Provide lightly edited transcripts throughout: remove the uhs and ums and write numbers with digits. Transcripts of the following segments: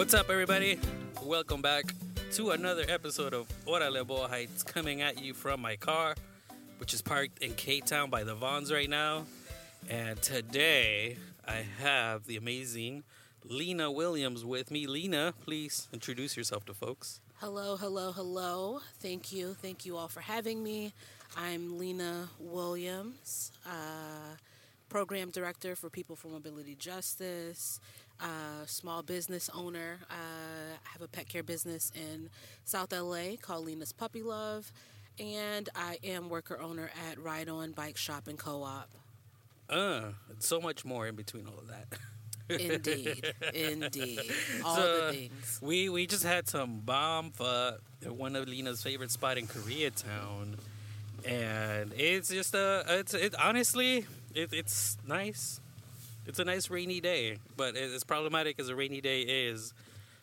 What's up, everybody? Welcome back to another episode of Orale Boa Heights, coming at you from my car, which is parked in K-Town by the Vons right now. And today, I have the amazing Lena Williams with me. Lena, please introduce yourself to folks. Hello, hello, hello. Thank you. Thank you all for having me. I'm Lena Williams, Program Director for People for Mobility Justice, small business owner. I have a pet care business in South LA called Lena's Puppy Love, and I am worker owner at Ride On Bike Shop and Co-op. So much more in between all of that. Indeed. All the things. We just had some bomb pho at one of Lena's favorite spot in Koreatown, and it's just honestly it's nice. It's a nice rainy day, but as problematic as a rainy day is,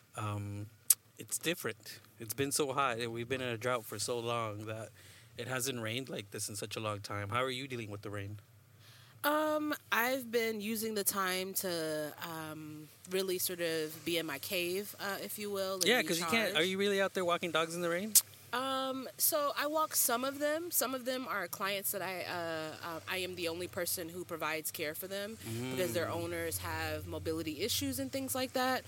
it's different. It's been so hot, and we've been in a drought for so long that it hasn't rained like this in such a long time. How are you dealing with the rain? I've been using the time to really sort of be in my cave, if you will. And Yeah, because you can't. Are you really out there walking dogs in the rain? So I walk some of them. Some of them are clients that I am the only person who provides care for them because their owners have mobility issues and things like that.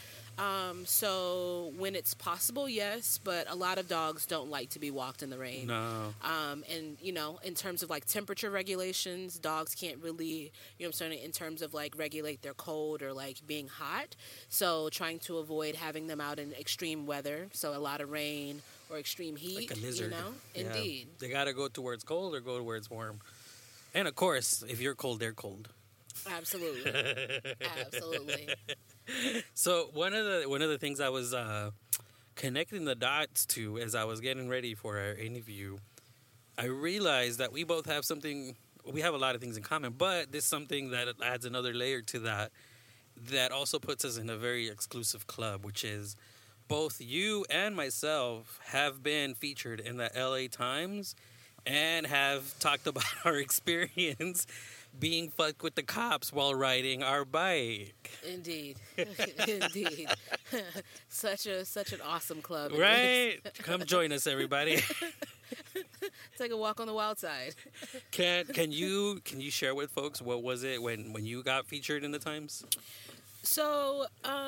So when it's possible, yes, but a lot of dogs don't like to be walked in the rain. No. And, you know, in terms of like temperature regulations, dogs can't really, you know what I'm saying, in terms of like regulate their cold or like being hot. So trying to avoid having them out in extreme weather. So a lot of rain or extreme heat. Like a lizard. You know? Yeah. Indeed. They got to go to where it's cold or go to where it's warm. And of course, if you're cold, they're cold. Absolutely. Absolutely. So one of the things I was connecting the dots to as I was getting ready for our interview, I realized that we both have something. We have a lot of things in common, but there's something that adds another layer to that also puts us in a very exclusive club, which is both you and myself have been featured in the LA Times and have talked about our experience being fucked with the cops while riding our bike. Indeed. Indeed. Such an awesome club. Right? Come join us, everybody. Take a walk on the wild side. Can you share with folks what was it when you got featured in the Times? So,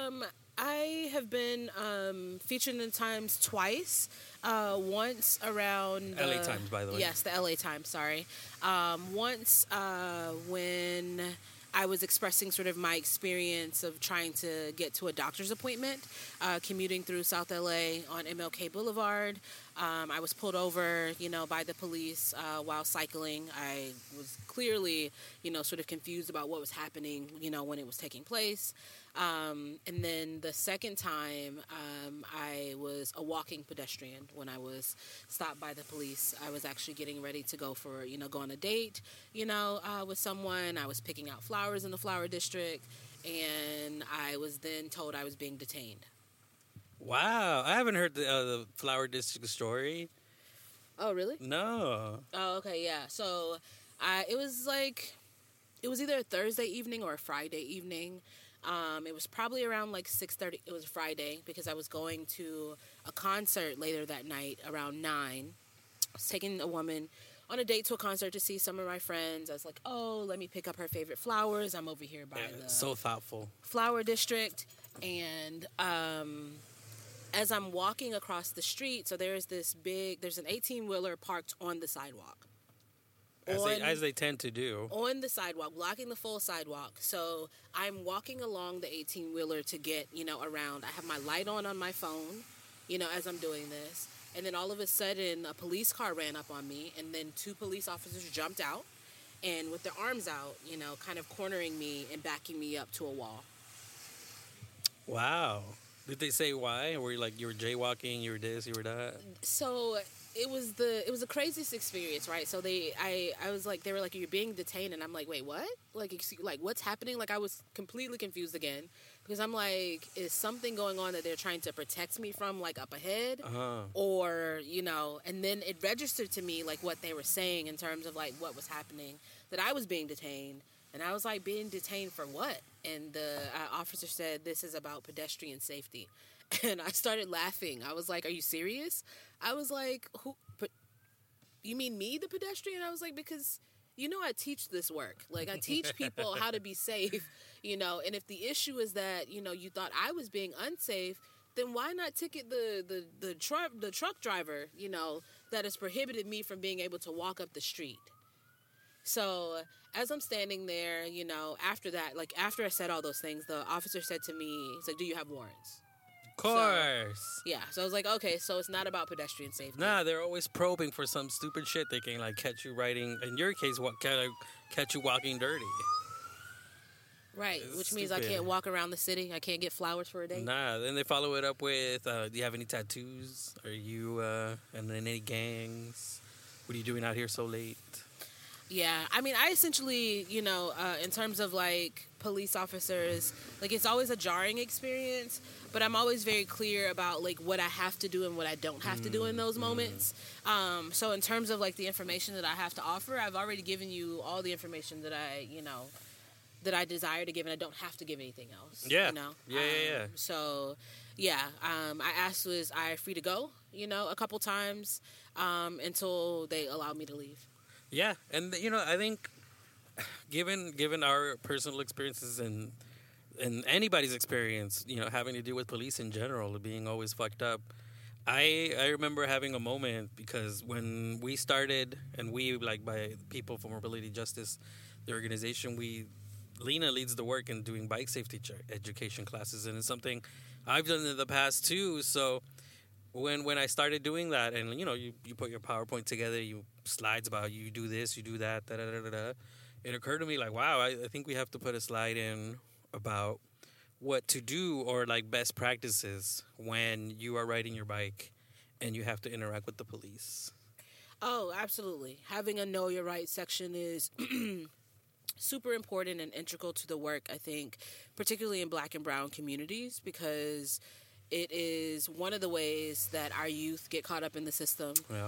I have been featured in the Times twice. Once around LA Times, by the way. Yes, the LA Times. Sorry. Once when I was expressing sort of my experience of trying to get to a doctor's appointment, commuting through South LA on MLK Boulevard. I was pulled over, you know, by the police while cycling. I was clearly, you know, sort of confused about what was happening, you know, when it was taking place. And then the second time, I was a walking pedestrian when I was stopped by the police. I was actually getting ready to go on a date, you know, with someone. I was picking out flowers in the flower district, and I was then told I was being detained. Wow, I haven't heard the flower district story. Oh, really? No. Oh, okay, yeah. So, it was either a Thursday evening or a Friday evening. It was probably around like 6:30. It was Friday because I was going to a concert later that night around 9. I was taking a woman on a date to a concert to see some of my friends. I was like, oh, let me pick up her favorite flowers. I'm over here by the so thoughtful flower district. And as I'm walking across the street, so there's an 18-wheeler parked on the sidewalk. As they tend to do. On the sidewalk, blocking the full sidewalk. So I'm walking along the 18-wheeler to get, you know, around. I have my light on my phone, you know, as I'm doing this. And then all of a sudden, a police car ran up on me, and then 2 police officers jumped out, and with their arms out, you know, kind of cornering me and backing me up to a wall. Wow. Did they say why? Or were you like, you were jaywalking, you were this, you were that? So it was the craziest experience, right? So I was like, they were like, you're being detained, and I'm like, wait, what? Like what's happening? Like, I was completely confused again, because I'm like, is something going on that they're trying to protect me from, like, up ahead? Or, you know, and then it registered to me, like, what they were saying in terms of, like, what was happening, that I was being detained. And I was like, being detained for what? And the officer said, this is about pedestrian safety. And I started laughing. I was like, "Are you serious?" I was like, "Who? You mean me, the pedestrian?" I was like, "Because I teach this work. Like, I teach people how to be safe, and if the issue is that, you thought I was being unsafe, then why not ticket the truck driver, that has prohibited me from being able to walk up the street?" So as I'm standing there, after that, like after I said all those things, the officer said to me, he's like, "Do you have warrants?" Of course. Yeah, so I was like, okay, so it's not about pedestrian safety. Nah, they're always probing for some stupid shit. They can like catch you riding. In your case, catch you walking dirty. Right, It's which means I stupid. can't walk around the city. I can't get flowers for a day. Nah, then they follow it up with, do you have any tattoos? Are you in any gangs? What are you doing out here so late? Yeah, I mean, I essentially, in terms of like police officers, like it's always a jarring experience, but I'm always very clear about like what I have to do and what I don't have to do in those moments. So in terms of like the information that I have to offer, I've already given you all the information that I desire to give, and I don't have to give anything else. Yeah. Yeah. So, yeah, I asked, was I free to go, a couple times until they allowed me to leave. Yeah, and I think given our personal experiences and anybody's experience, having to deal with police in general, being always fucked up. I remember having a moment because when we started, and we, like, by people for Mobility Justice, the organization, Lena leads the work in doing bike safety education classes, and it's something I've done in the past too. So when I started doing that, and you put your PowerPoint together, you slides about you do this, you do that, da da da da da. It occurred to me like, wow, I think we have to put a slide in about what to do, or like best practices when you are riding your bike and you have to interact with the police. Oh, absolutely. Having a know your rights section is super important and integral to the work, I think, particularly in Black and brown communities, because it is one of the ways that our youth get caught up in the system. Yeah.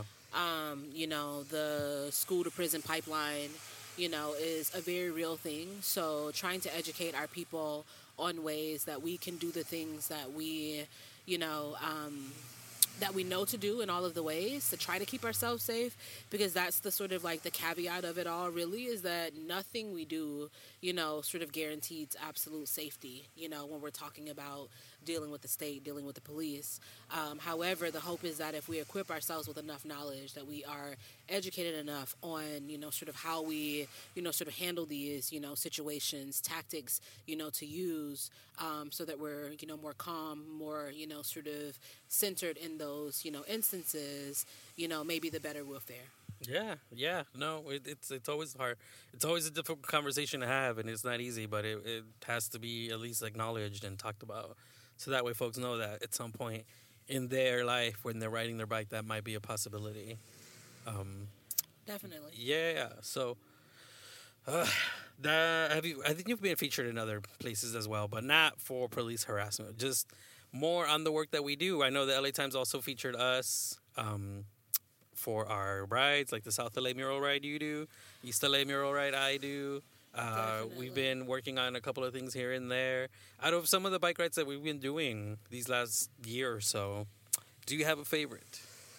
The school to prison pipeline, is a very real thing. So trying to educate our people on ways that we can do the things that we know to do in all of the ways to try to keep ourselves safe, because that's the sort of like the caveat of it all, really, is that nothing we do, sort of guarantees absolute safety, when we're talking about dealing with the state, dealing with the police. However, the hope is that if we equip ourselves with enough knowledge, that we are educated enough on, sort of how we, sort of handle these, situations, tactics, to use, so that we're, more calm, more, sort of centered in those, instances, maybe the better we'll fare. Yeah. No, it's always hard. It's always a difficult conversation to have, and it's not easy, but it has to be at least acknowledged and talked about. So that way folks know that at some point in their life when they're riding their bike, that might be a possibility. Definitely. Yeah. So, I think you've been featured in other places as well, but not for police harassment. Just more on the work that we do. I know the LA Times also featured us for our rides, like the South LA mural ride you do, East LA mural ride I do. We've been working on a couple of things here and there. Out of some of the bike rides that we've been doing these last year or so, do you have a favorite?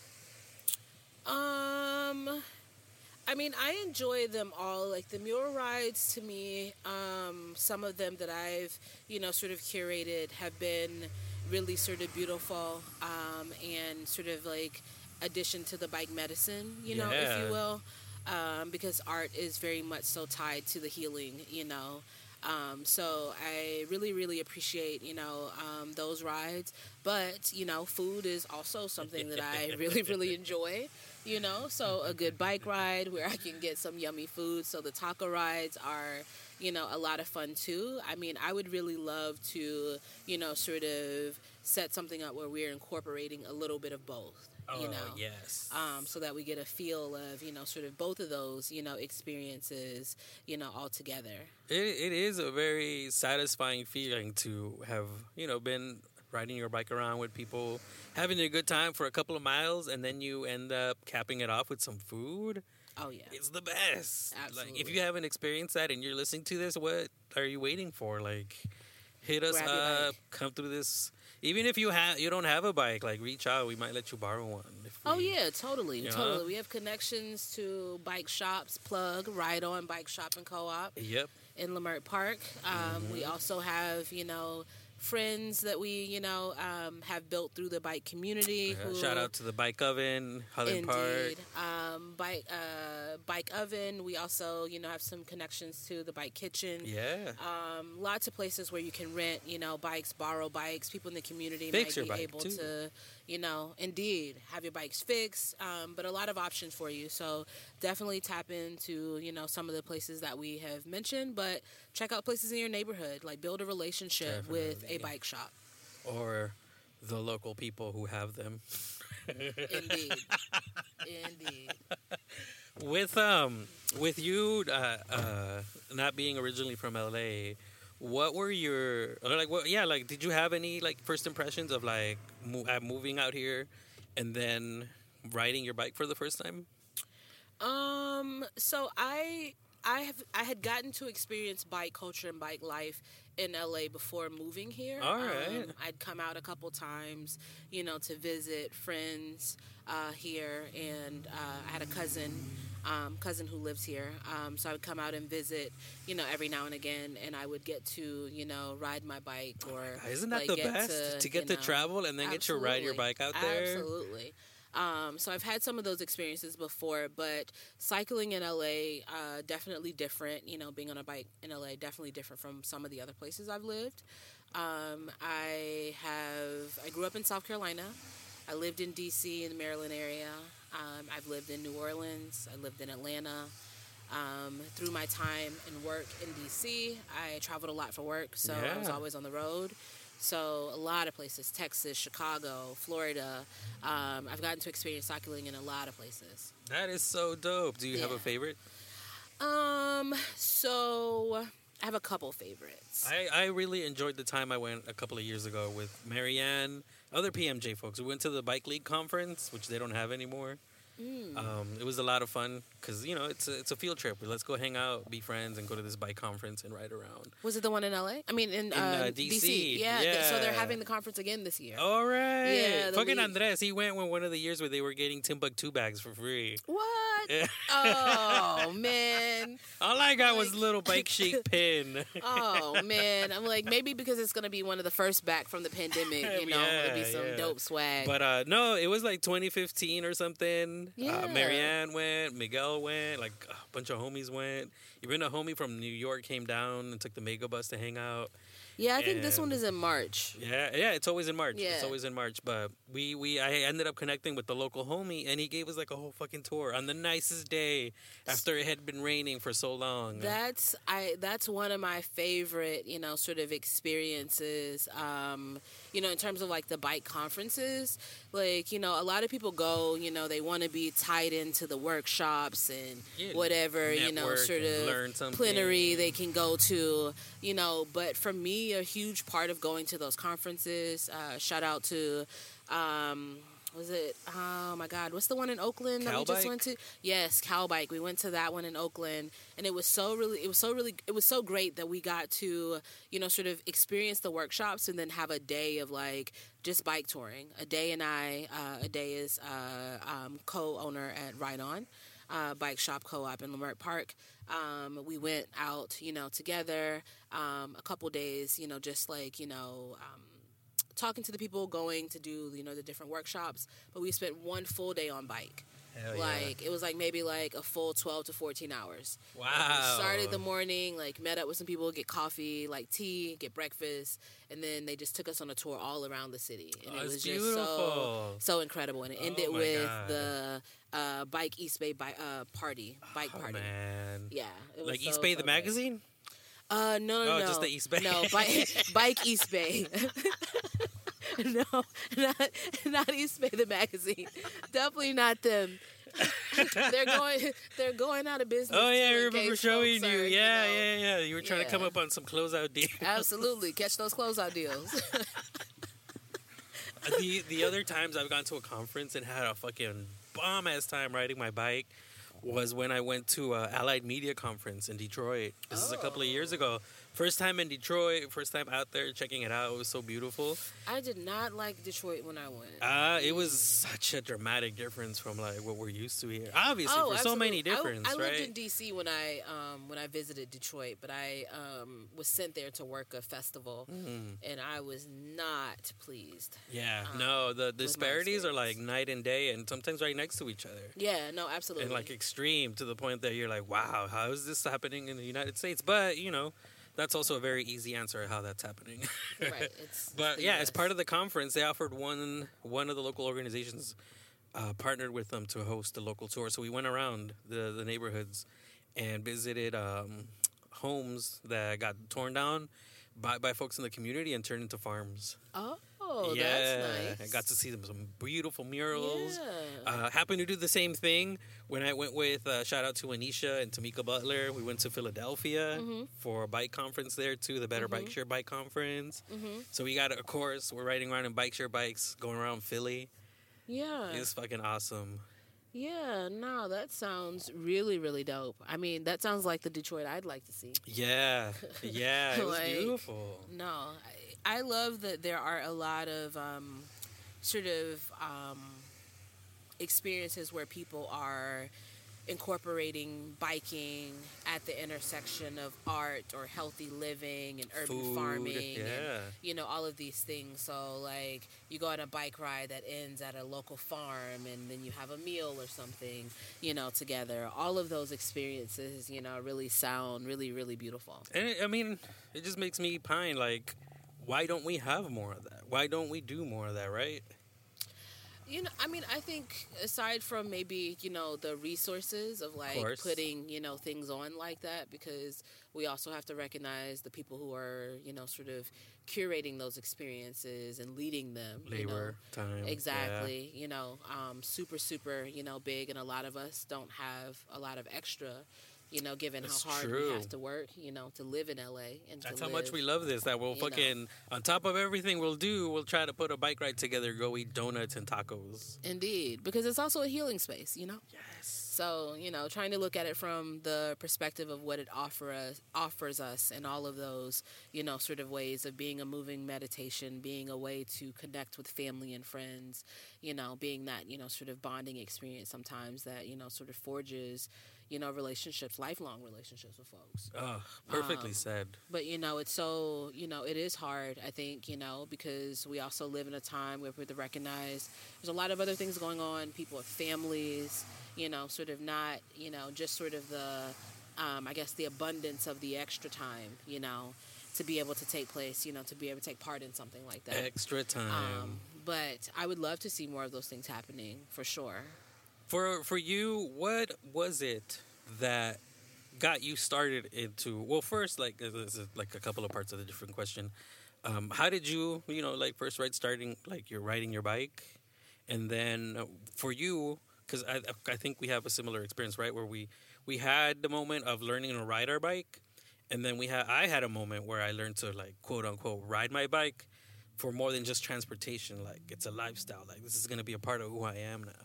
I mean, I enjoy them all. Like the mural rides, to me, some of them that I've, sort of curated have been really sort of beautiful, and sort of like addition to the bike medicine, if you will. Because art is very much so tied to the healing, So I really, really appreciate, those rides. But, food is also something that I really, really enjoy, So a good bike ride where I can get some yummy food. So the taco rides are, a lot of fun too. I mean, I would really love to, sort of set something up where we're incorporating a little bit of both. Yes. So that we get a feel of, sort of both of those, experiences, all together. It is a very satisfying feeling to have, been riding your bike around with people, having a good time for a couple of miles, and then you end up capping it off with some food. Oh, yeah. It's the best. Absolutely. Like, if you haven't experienced that and you're listening to this, what are you waiting for? Like, hit us grab your up. bike. Come through this. Even if you don't have a bike, like reach out. We might let you borrow one. Oh yeah, totally, you know? totally. We have connections to bike shops. Plug Ride On Bike Shop and Co-op Yep. in Leimert Park. We also have friends that we have built through the bike community. Yeah, Who, shout out to the Bike Oven, Holland Park. indeed, Bike Oven. We also have some connections to the Bike Kitchen. Yeah. Lots of places where you can rent, bikes, borrow bikes. People in the community Fix your might be bike, able too. to, indeed, have your bikes fixed. But a lot of options for you. So definitely tap into, some of the places that we have mentioned. But check out places in your neighborhood. Like build a relationship with a bike shop. Or the local people who have them. Indeed. Indeed. With you not being originally from LA, what were your did you have any first impressions of moving out here and then riding your bike for the first time? So I had gotten to experience bike culture and bike life in LA before moving here. All right. I'd come out a couple times, to visit friends here, and I had a cousin who lives here. So I would come out and visit, every now and again, and I would get to, ride my bike or isn't that the best to get to travel and then get to ride your bike out there? Absolutely. So I've had some of those experiences before, but cycling in LA, definitely different. Being on a bike in LA, definitely different from some of the other places I've lived. I grew up in South Carolina. I lived in D.C. in the Maryland area. I've lived in New Orleans. I lived in Atlanta. Through my time and work in D.C., I traveled a lot for work, so I was always on the road. So a lot of places, Texas, Chicago, Florida. I've gotten to experience cycling in a lot of places. That is so dope. Do you have a favorite? So I have a couple favorites. I really enjoyed the time I went a couple of years ago with Marianne, other PMJ folks. We went to the Bike League conference, which they don't have anymore. It was a lot of fun because it's a field trip. Let's go hang out, be friends, and go to this bike conference and ride around. Was it the one in LA? I mean, in DC. Yeah. So they're having the conference again this year. All right. Yeah. Fucking Andres, he went one of the years where they were getting Timbuktu bags for free. What? Yeah. Oh man. All I got was a little bike chic pin. Oh man. I'm like, maybe because it's gonna be one of the first back from the pandemic. It'll be some dope swag. But no, it was like 2015 or something. Yeah. Marianne went, Miguel went, like a bunch of homies went. Even a homie from New York came down and took the mega bus to hang out. Yeah, I think this one is in March. Yeah, it's always in March. Yeah. It's always in March. But I ended up connecting with the local homie, and he gave us like a whole fucking tour on the nicest day after it had been raining for so long. That's one of my favorite, sort of experiences. In terms of like the bike conferences, like a lot of people go, they want to be tied into the workshops and whatever, sort of plenary they can go to, But for me, a huge part of going to those conferences, shout out to. Was it? Oh my God! What's the one in Oakland that we just went to? Yes, Cowbike. We went to that one in Oakland, and it was so great that we got to sort of experience the workshops and then have a day of like just bike touring. A day is co-owner at Ride On Bike Shop Co-op in Leimert Park. We went out together a couple days just like talking to the people going to do the different workshops, but we spent one full day on bike. Hell like it was like maybe like a full 12 to 14 hours. Wow. Like, we started the morning, like met up with some people, get coffee, like tea, get breakfast, and then they just took us on a tour all around the city, and it was beautiful. just so incredible. And it ended with the Bike East Bay party, bike party. Man, yeah, it was like East Bay the magazine. No. Just the East Bay. No, Bike East Bay. No, not East Bay the magazine. Definitely not them. They're going out of business. Oh yeah, I remember showing you. Yeah. You were trying to come up on some closeout deals. Absolutely, catch those closeout deals. The other times I've gone to a conference and had a fucking bomb ass time riding my bike was when I went to Allied Media Conference in Detroit. This is a couple of years ago. First time in Detroit, first time out there checking it out. It was so beautiful. I did not like Detroit when I went. It was such a dramatic difference from like what we're used to here. Obviously, for absolutely. so many differences, I lived right? in D.C. when I visited Detroit, but I was sent there to work a festival, and I was not pleased. Yeah, no, the disparities are like experience. night and day, and sometimes right next to each other. Yeah, no, absolutely. And like extreme to the point that you're like, wow, how is this happening in the United States? But, you know, that's also a very easy answer of how that's happening. Right. But yeah, as part of the conference, they offered one of the local organizations partnered with them to host a local tour. So we went around the neighborhoods and visited homes that got torn down by folks in the community and turned into farms. Oh, yeah, that's nice. I got to see some beautiful murals. Yeah. Happened to do the same thing when I went with, shout out to Anisha and Tamika Butler. We went to Philadelphia for a bike conference there too, the Better Bike Share Bike Conference. So we got, of course, we're riding around in bike share bikes, going around Philly. Yeah. It's fucking awesome. Yeah, no, that sounds really, really dope. I mean, that sounds like the Detroit I'd like to see. Yeah, yeah, it was Like, beautiful. No, I love that there are a lot of experiences where people are incorporating biking at the intersection of art or healthy living and urban Food, farming yeah. and, you know, all of these things. So, like, you go on a bike ride that ends at a local farm and then you have a meal or something, you know, together. All of those experiences, you know, really sound really, really beautiful. And I mean, it just makes me pine, like, why don't we have more of that? Why don't we do more of that, right? You know, I mean, I think aside from maybe, you know, the resources of like course. putting, you know, things on like that, because we also have to recognize the people who are, you know, sort of curating those experiences and leading them. Labor, time. Exactly. You know, super, super, you know, big. And a lot of us don't have a lot of extra, you know, given That's how hard true. we have to work, you know, to live in LA. And That's to how live, much we love this, that we'll you fucking, on top of everything we'll do, we'll try to put a bike ride together, go eat donuts and tacos. Indeed, because it's also a healing space, you know? Yes. So, you know, trying to look at it from the perspective of what it offers us and all of those, you know, sort of ways of being a moving meditation, being a way to connect with family and friends, you know, being that, you know, sort of bonding experience sometimes that, you know, sort of forges, you know, relationships, lifelong relationships with folks. Oh, perfectly said. But, you know, it's so, you know, it is hard, I think, you know, because we also live in a time where we have to recognize there's a lot of other things going on. People have families, you know, sort of not, you know, just sort of the, I guess, the abundance of the extra time, you know, to be able to take place, you know, to be able to take part in something like that. Extra time. But I would love to see more of those things happening, for sure. For you, what was it that got you started into? Well, first, like, this is like a couple of parts of the different question. How did you, you know, like first starting, like you're riding your bike, and then for you, because I think we have a similar experience, right? Where we had the moment of learning to ride our bike, and then I had a moment where I learned to, like, quote unquote ride my bike for more than just transportation. Like, it's a lifestyle. Like, this is going to be a part of who I am now.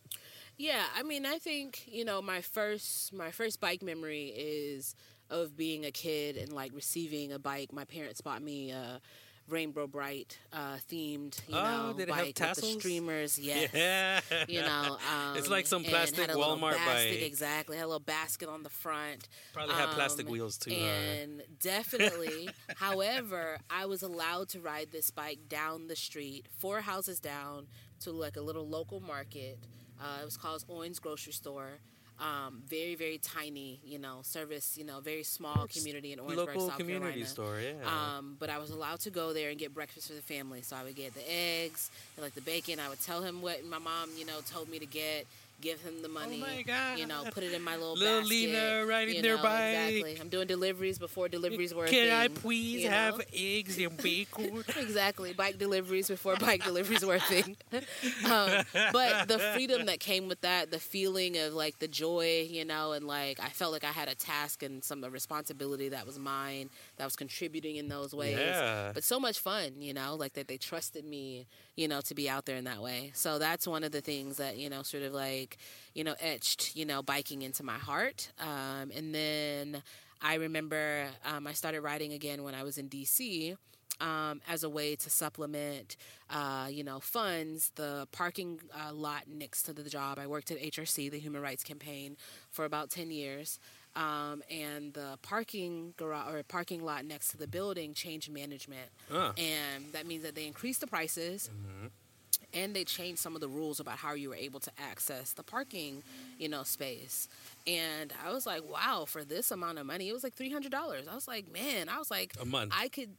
Yeah, I mean, I think, you know, my first bike memory is of being a kid and, like, receiving a bike. My parents bought me a Rainbow Bright themed, you know, did it bike have with tassels? the streamers. Yes. Yeah. You know, It's like some and plastic had a little Walmart basket, bike. Exactly. Had a little basket on the front. Probably had plastic wheels too. And definitely, however, I was allowed to ride this bike down the street, 4 houses down, to like a little local market. It was called Owens Grocery Store. Very, very tiny, you know, service, you know, very small community in Orangeburg, Local South community Carolina. store, yeah. But I was allowed to go there and get breakfast for the family. So I would get the eggs and like the bacon. I would tell him what my mom, you know, told me to get. Give him the money. Oh my God. You know, put it in my little Little basket. Lena riding you their know, bike. Exactly. I'm doing deliveries before deliveries were a Can thing. I please you know? have eggs and bacon? Exactly. Bike deliveries before bike deliveries were a thing. But the freedom that came with that, the feeling of like the joy, you know, and like I felt like I had a task and some responsibility that was mine, that was contributing in those ways. Yeah. But so much fun, you know, like that they trusted me, you know, to be out there in that way. So that's one of the things that, you know, sort of like like, etched, biking into my heart. And then I remember I started riding again when I was in D.C., as a way to supplement, funds. The parking lot next to the job. I worked at HRC, the Human Rights Campaign, for about 10 years. And the parking lot next to the building changed management. And that means that they increased the prices. And they changed some of the rules about how you were able to access the parking, space. And I was like, wow, for this amount of money, it was like $300. I was like, man, a month. I could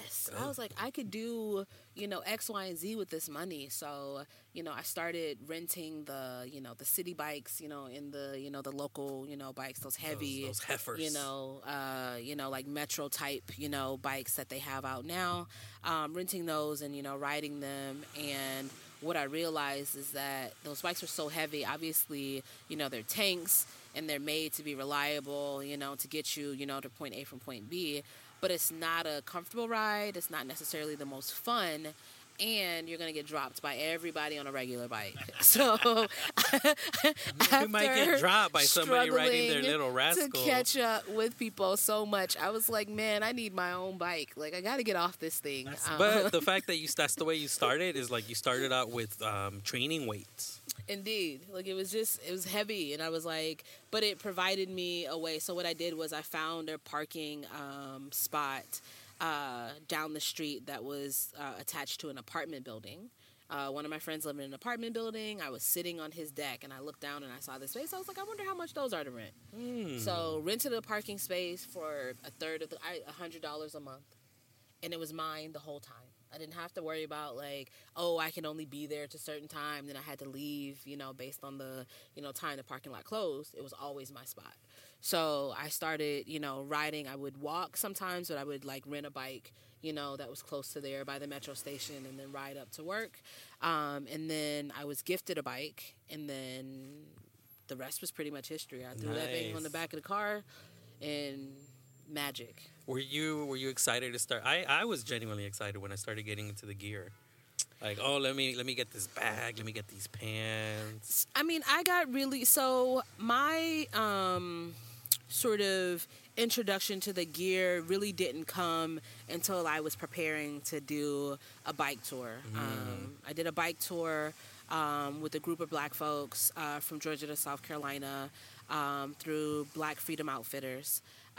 do, X, Y, and Z with this money. So, I started renting the city bikes, in the, the local, bikes, those heavy, those heifers, like metro type, bikes that they have out now, renting those and, riding them. And what I realized is that those bikes are so heavy. Obviously, they're tanks and they're made to be reliable, to get you, to point A from point B. But it's not a comfortable ride. It's not necessarily the most fun. And you're going to get dropped by everybody on a regular bike. So you might get dropped by somebody riding their little rascal. To catch up with people so much, I was like, man, I need my own bike. Like, I got to get off this thing. But the fact that that's the way you started is like you started out with training weights. Indeed. Like, it was heavy. And I was like, but it provided me a way. So what I did was I found a parking spot down the street that was attached to an apartment building. One of my friends lived in an apartment building. I was sitting on his deck, and I looked down and I saw this space. I was like, I wonder how much those are to rent. So rented a parking space for a third of $100 a month, and it was mine the whole time. I didn't have to worry about like, oh, I can only be there to a certain time. Then I had to leave, based on the, time the parking lot closed. It was always my spot. So I started, riding. I would walk sometimes, but I would like rent a bike, that was close to there by the metro station and then ride up to work. And then I was gifted a bike, and then the rest was pretty much history. I threw that thing on the back of the car and magic. Were you excited to start? I was genuinely excited when I started getting into the gear. Like, oh, let me get this bag, let me get these pants. I mean, my sort of introduction to the gear really didn't come until I was preparing to do a bike tour. I did a bike tour with a group of black folks from Georgia to South Carolina through Black Freedom Outfitters.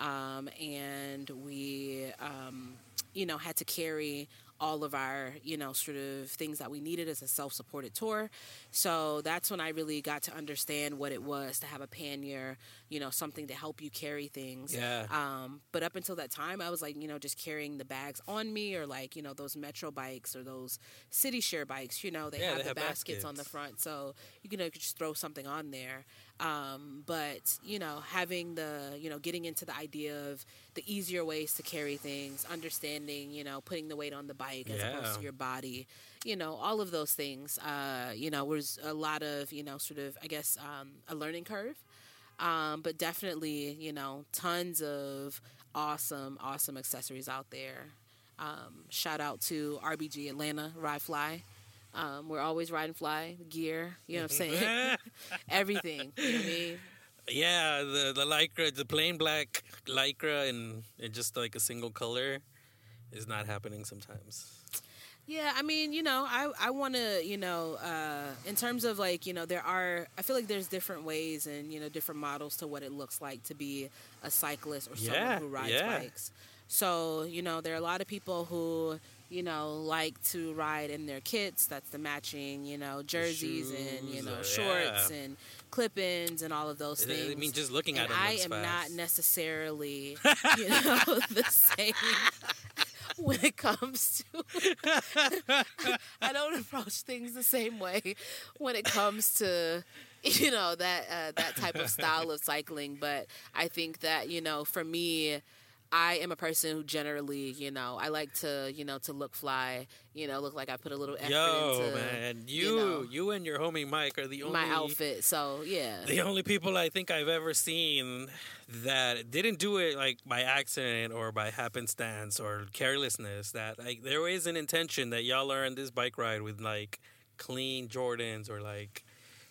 And we, had to carry all of our, sort of things that we needed as a self-supported tour. So that's when I really got to understand what it was to have a pannier, something to help you carry things. Yeah. But up until that time, I was like, just carrying the bags on me, or like, those Metro bikes or those City Share bikes, they have the baskets on the front. So you could just throw something on there. But, having getting into the idea of the easier ways to carry things, understanding, putting the weight on the bike as opposed to your body, all of those things, was a lot of, sort of, I guess, a learning curve. But definitely, tons of awesome accessories out there. Shout out to RBG Atlanta, Ride Fly. We're always riding fly, gear, you know what I'm saying? Everything, you know what I mean? Yeah, the Lycra, the plain black Lycra and just like a single color is not happening sometimes. Yeah, I mean, I want to, in terms of like, I feel like there's different ways and, different models to what it looks like to be a cyclist or someone who rides bikes. So, there are a lot of people who, like to ride in their kits. That's the matching, jerseys and, shorts and clip-ins and all of those things. I mean, just looking at them I am not necessarily, the same when it comes to... I don't approach things the same way when it comes to... that type of style of cycling. But I think that, for me, I am a person who generally, I like to, to look fly, look like I put a little effort into... man, you and your homie Mike are the only... My outfit, so, yeah. The only people I think I've ever seen that didn't do it, like, by accident or by happenstance or carelessness, that, like, there is an intention that y'all are on this bike ride with, like, clean Jordans or, like...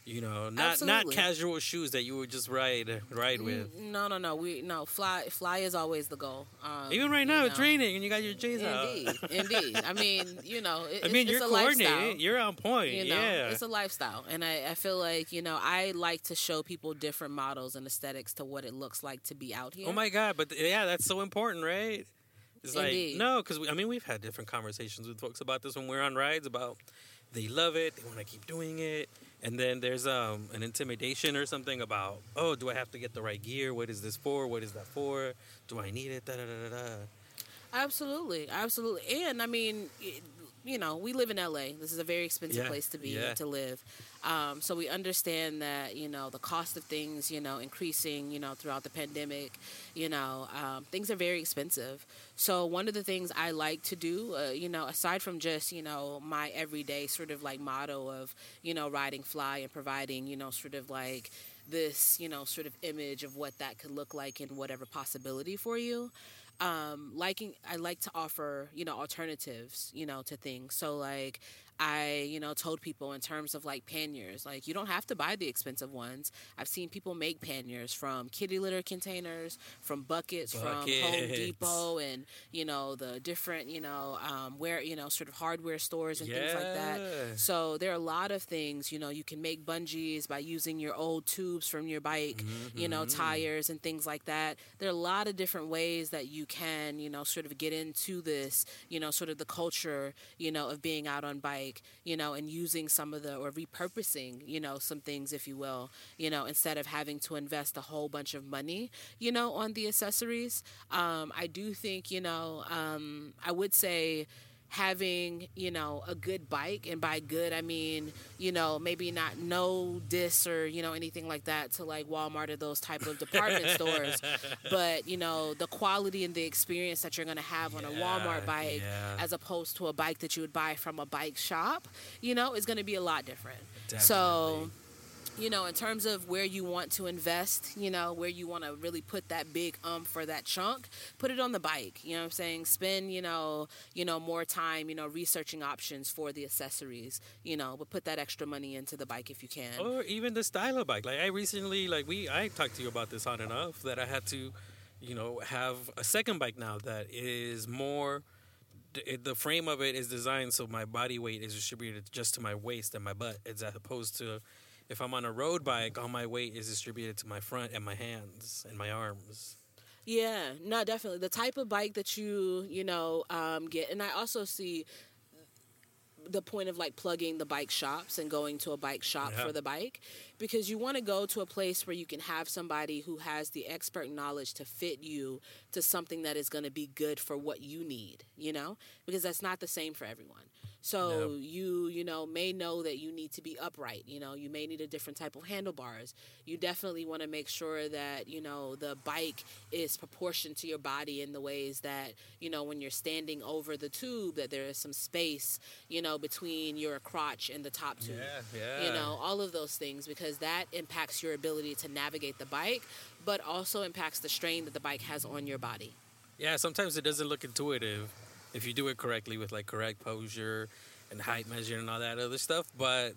You know, not Absolutely. casual shoes that you would just ride with. No. Fly is always the goal. Even right now, it's raining and you got your J's out. Indeed. I mean, You're it's a coordinated. lifestyle. You're on point. Yeah, It's a lifestyle, and I feel like I like to show people different models and aesthetics to what it looks like to be out here. Oh my God! But yeah, that's so important, right? It's Indeed. like no, because we've had different conversations with folks about this when we're on rides about they love it, they want to keep doing it, and then there's an intimidation or something about do I have to get the right gear? What is this for? What is that for? Do I need it? Da da da da da. Absolutely, and I mean, we live in LA. This is a very expensive place to be to live. So we understand that the cost of things increasing throughout the pandemic. Things are very expensive. So one of the things I like to do, aside from just my everyday sort of like motto of riding fly and providing sort of like this sort of image of what that could look like and whatever possibility for you. I like to offer alternatives to things. So like I told people in terms of like panniers, like you don't have to buy the expensive ones. I've seen people make panniers from kitty litter containers, from buckets. From Home Depot, and the different where sort of hardware stores and things like that. So there are a lot of things you can make bungees by using your old tubes from your bike, tires and things like that. There are a lot of different ways that you can sort of get into this sort of the culture of being out on bike. And using some of or repurposing, some things, if you will, instead of having to invest a whole bunch of money, on the accessories. I do think, I would say having, a good bike, and by good, I mean, maybe not no diss or, anything like that to like Walmart or those type of department stores, but, the quality and the experience that you're going to have on a Walmart bike as opposed to a bike that you would buy from a bike shop, is going to be a lot different. Definitely. So, in terms of where you want to invest, where you want to really put that big for that chunk, put it on the bike. You know what I'm saying? Spend, more time, researching options for the accessories, but put that extra money into the bike if you can. Or even the style of bike. Like I recently, I talked to you about this on and off, that I had to, have a second bike now that is more, the frame of it is designed so my body weight is distributed just to my waist and my butt, as opposed to if I'm on a road bike, all my weight is distributed to my front and my hands and my arms. Yeah, no, definitely. The type of bike that you get. And I also see the point of like plugging the bike shops and going to a bike shop for the bike, because you want to go to a place where you can have somebody who has the expert knowledge to fit you to something that is going to be good for what you need, because that's not the same for everyone. So you may know that you need to be upright. You may need a different type of handlebars. You definitely want to make sure that, the bike is proportioned to your body in the ways that, when you're standing over the tube, that there is some space, between your crotch and the top tube. All of those things, because that impacts your ability to navigate the bike, but also impacts the strain that the bike has on your body. Yeah, sometimes it doesn't look intuitive if you do it correctly with like correct posture and height measure and all that other stuff, but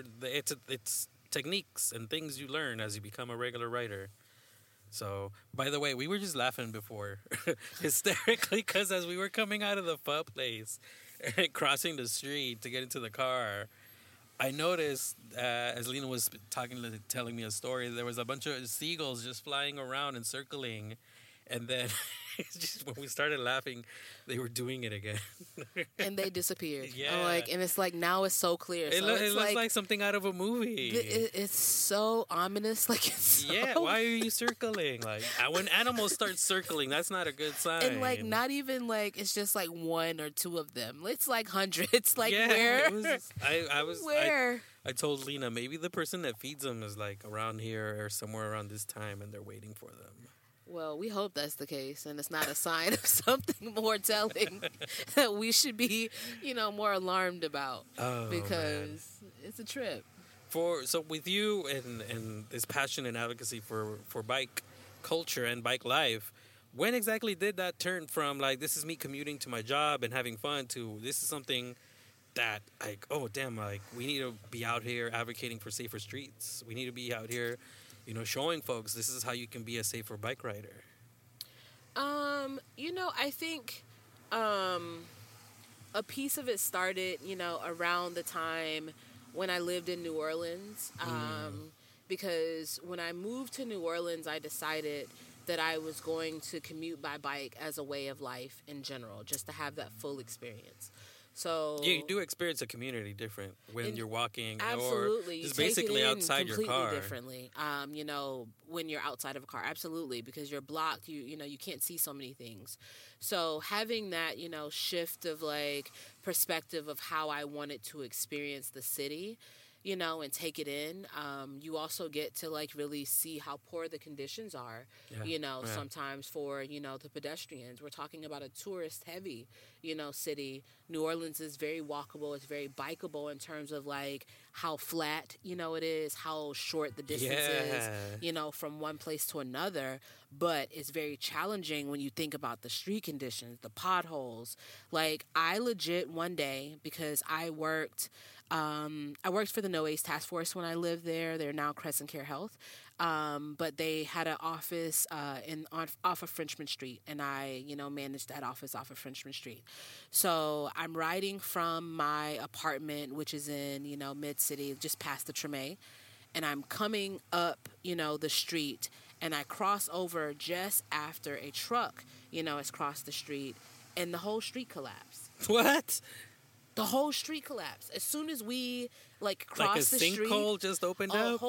it's techniques and things you learn as you become a regular rider. So, by the way, we were just laughing before hysterically because as we were coming out of the pho place and crossing the street to get into the car, I noticed as Lena was telling me a story, there was a bunch of seagulls just flying around and circling. And then just when we started laughing, they were doing it again. And they disappeared. Yeah. And it's like, now it's so clear. It looks like something out of a movie. It's so ominous. Like, it's so... Yeah, why are you circling? Like, when animals start circling, that's not a good sign. And like, not even like, it's just like one or two of them. It's like hundreds. Like, where? Where? I told Lena, maybe the person that feeds them is like around here or somewhere around this time and they're waiting for them. Well, we hope that's the case, and it's not a sign of something more telling that we should be, more alarmed about, because it's a trip. So with you and this passion and advocacy for bike culture and bike life, when exactly did that turn from like, this is me commuting to my job and having fun, to this is something that, like, oh damn, like we need to be out here advocating for safer streets. We need to be out here, showing folks this is how you can be a safer bike rider. I think a piece of it started, around the time when I lived in New Orleans. Because when I moved to New Orleans, I decided that I was going to commute by bike as a way of life in general, just to have that full experience. So you do experience a community different when you're walking, absolutely, or just basically outside your car. Differently, when you're outside of a car, absolutely, because you're blocked. You can't see so many things. So having that, shift of like perspective of how I wanted to experience the city, and take it in. You also get to like really see how poor the conditions are, sometimes for, the pedestrians. We're talking about a tourist heavy, city. New Orleans is very walkable. It's very bikeable in terms of like how flat, it is, how short the distance is, from one place to another. But it's very challenging when you think about the street conditions, the potholes. Like I legit one day, because I worked for the No Waste Task Force when I lived there. They're now Crescent Care Health. But they had an office off of Frenchman Street, and I, managed that office off of Frenchman Street. So I'm riding from my apartment, which is in, mid-city, just past the Treme, and I'm coming up, the street, and I cross over just after a truck, has crossed the street, and the whole street collapsed. What? The whole street collapsed. As soon as we crossed the street, like a sinkhole just opened up.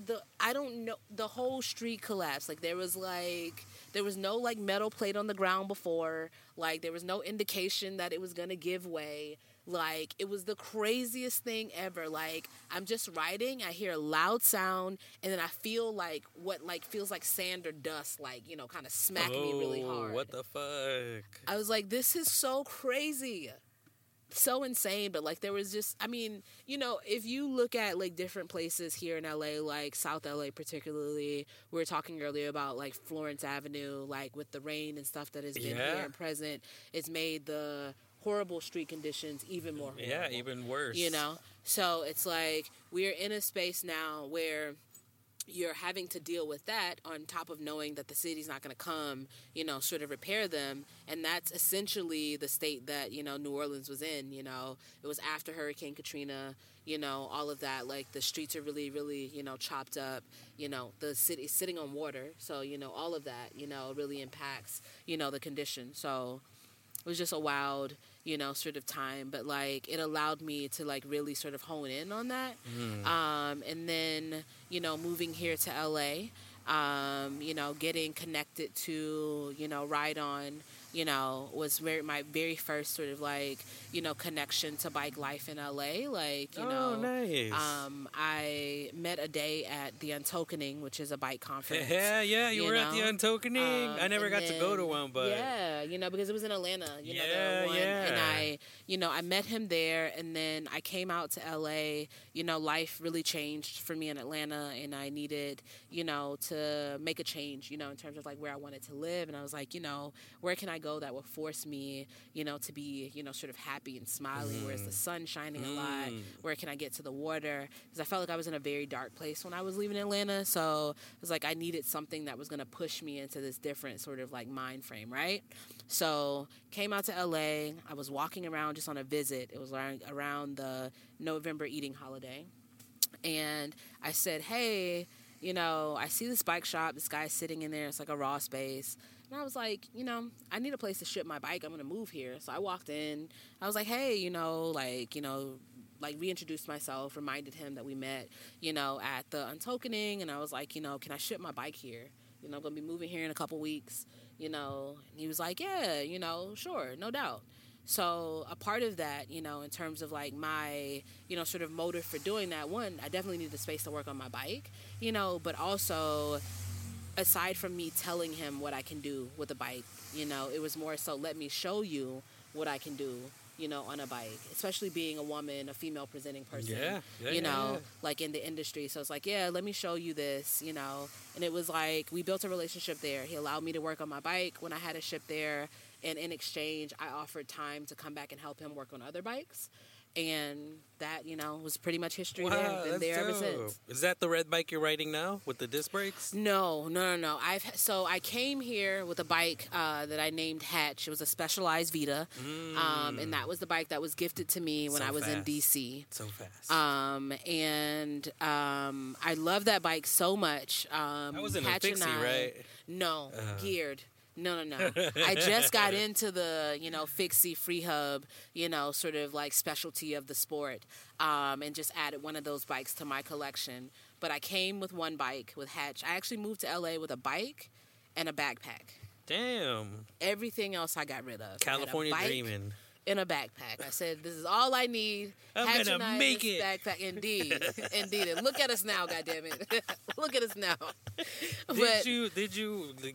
The whole street collapsed. Like there was no like metal plate on the ground before. Like there was no indication that it was gonna give way. Like it was the craziest thing ever. Like I'm just riding, I hear a loud sound, and then I feel like what like feels like sand or dust, like kind of smack me really hard. What the fuck? I was like, this is so crazy. So insane, but like there was just, if you look at like different places here in LA, like South LA particularly, we were talking earlier about like Florence Avenue, like with the rain and stuff that has been here and present, it's made the horrible street conditions even more horrible. Yeah, even worse. So it's like we're in a space now where you're having to deal with that on top of knowing that the city's not going to come, sort of repair them. And that's essentially the state that, New Orleans was in, It was after Hurricane Katrina, all of that. Like the streets are really, really, chopped up. The city's sitting on water. So, all of that, really impacts, the condition. So it was just a wild, sort of time. But, like, it allowed me to, like, really sort of hone in on that. And then, moving here to L.A., getting connected to, Ride On, was my very first sort of, like, connection to bike life in L.A. Like, nice. I met a day at the Untokening, which is a bike conference. Yeah, you were at the Untokening. I never got to go to one, but... Yeah, because it was in Atlanta, And I met him there, and then I came out to L.A., life really changed for me in Atlanta, and I needed, to make a change, in terms of, like, where I wanted to live, and I was like, where can I go that will force me, to be, sort of happy and smiling, where's the sun shining a lot, where can I get to the water, because I felt like I was in a very dark place when I was leaving Atlanta, so it was like I needed something that was going to push me into this different sort of, like, mind frame, right? So came out to L.A., I was walking around just on a visit, it was around the November eating holiday, and I said, hey, I see this bike shop, this guy's sitting in there, it's like a raw space. And I was like, I need a place to ship my bike. I'm going to move here. So I walked in. I was like, hey, reintroduced myself, reminded him that we met, at the Untokening. And I was like, can I ship my bike here? I'm going to be moving here in a couple weeks, And he was like, yeah, sure, no doubt. So a part of that, in terms of like my, sort of motive for doing that, one, I definitely needed the space to work on my bike, but also aside from me telling him what I can do with a bike, it was more so let me show you what I can do, on a bike, especially being a woman, a female presenting person, like in the industry. So it's like, yeah, let me show you this, and it was like we built a relationship there. He allowed me to work on my bike when I had a ship there. And in exchange, I offered time to come back and help him work on other bikes. And that, was pretty much history there. Wow, Been that's there ever dope. since. Is that the red bike you're riding now with the disc brakes? No. So I came here with a bike that I named Hatch. It was a Specialized Vita, and that was the bike that was gifted to me when So I was in fast. DC. So fast. I love that bike so much. That was in a Hatch and fixie, I- right? No, geared. No. I just got into the, fixie free hub, sort of like specialty of the sport, and just added one of those bikes to my collection. But I came with one bike with Hatch. I actually moved to LA with a bike and a backpack. Damn. Everything else I got rid of. I had a California bike dreaming. in a backpack. I said, this is all I need. I'm Hatch gonna and I in make this it. Backpack. Indeed. And look at us now, goddammit. Look at us now. Did you like,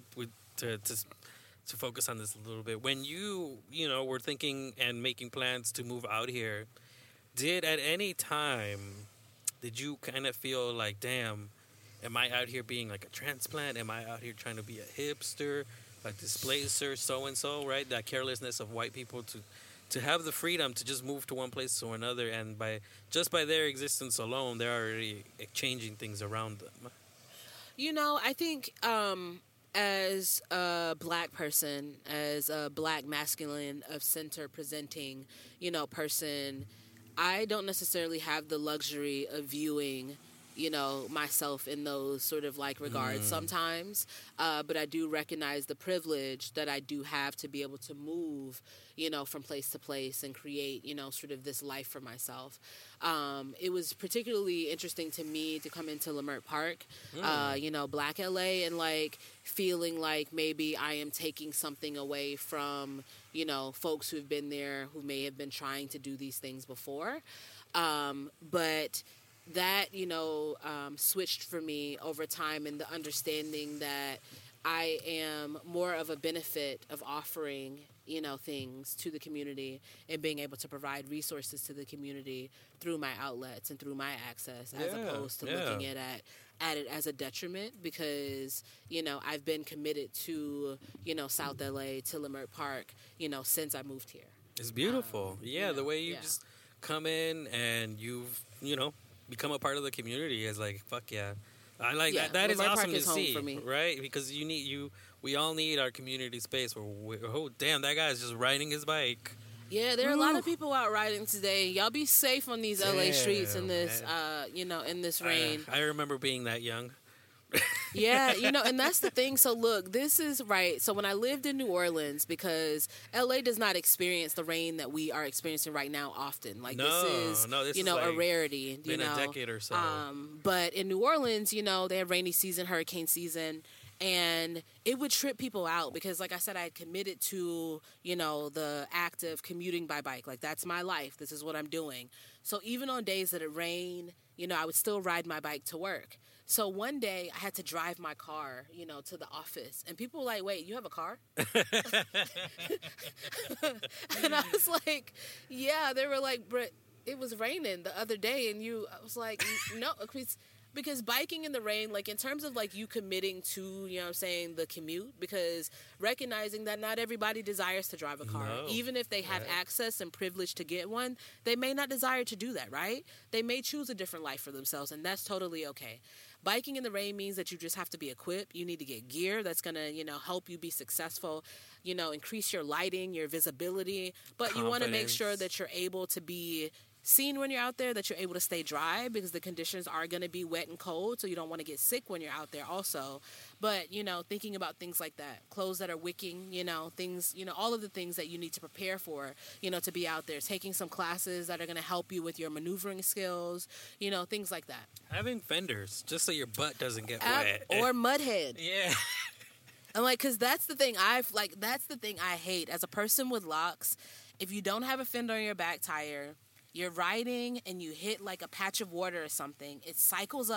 to focus on this a little bit, when you were thinking and making plans to move out here, did at any time did you kind of feel like, damn, am I out here being like a transplant? Am I out here trying to be a hipster, a displacer, so and so, right? That carelessness of white people to have the freedom to just move to one place to another, and by their existence alone, they're already changing things around them. I think as a black person, as a black masculine of center presenting, person, I don't necessarily have the luxury of viewing, myself in those sort of like regards sometimes. But I do recognize the privilege that I do have to be able to move, from place to place and create, sort of this life for myself. It was particularly interesting to me to come into Leimert Park, Black LA, and like feeling like maybe I am taking something away from, folks who've been there who may have been trying to do these things before. But that, switched for me over time in the understanding that I am more of a benefit of offering, things to the community and being able to provide resources to the community through my outlets and through my access, as opposed to looking at it as a detriment, because, I've been committed to, South LA, to Leimert Park, since I moved here. It's beautiful. The way you just come in and you've, become a part of the community is like, fuck yeah. I like that. That is Leimert awesome Park is to home see, for me. right? Because we all need our community space where oh damn, that guy's just riding his bike. Yeah, there are a lot of people out riding today. Y'all be safe on these LA streets in this, in this rain. I remember being that young. Yeah, and that's the thing. So look, this is right. So when I lived in New Orleans, because LA does not experience the rain that we are experiencing right now often. Like this is a like rarity. Been a decade or so. But in New Orleans, they have rainy season, hurricane season. And it would trip people out because, like I said, I had committed to, the act of commuting by bike. Like, that's my life. This is what I'm doing. So even on days that it rained, I would still ride my bike to work. So one day I had to drive my car, to the office. And people were like, wait, you have a car? And I was like, yeah. They were like, Britt, it was raining the other day. And I was like, no, because biking in the rain, like in terms of like you committing to, the commute, because recognizing that not everybody desires to drive a car. No. Even if they have access and privilege to get one, they may not desire to do that, right? They may choose a different life for themselves, and that's totally okay. Biking in the rain means that you just have to be equipped. You need to get gear that's going to, help you be successful, increase your lighting, your visibility. But you want to make sure that you're able to be seen when you're out there, that you're able to stay dry, because the conditions are going to be wet and cold, so you don't want to get sick when you're out there also. But, thinking about things like that, clothes that are wicking, things, all of the things that you need to prepare for, to be out there, taking some classes that are going to help you with your maneuvering skills, things like that. Having fenders, just so your butt doesn't get wet. Or mudhead. Yeah. And because that's the thing that's the thing I hate as a person with locks. If you don't have a fender on your back tire, you're riding and you hit like a patch of water or something, it cycles up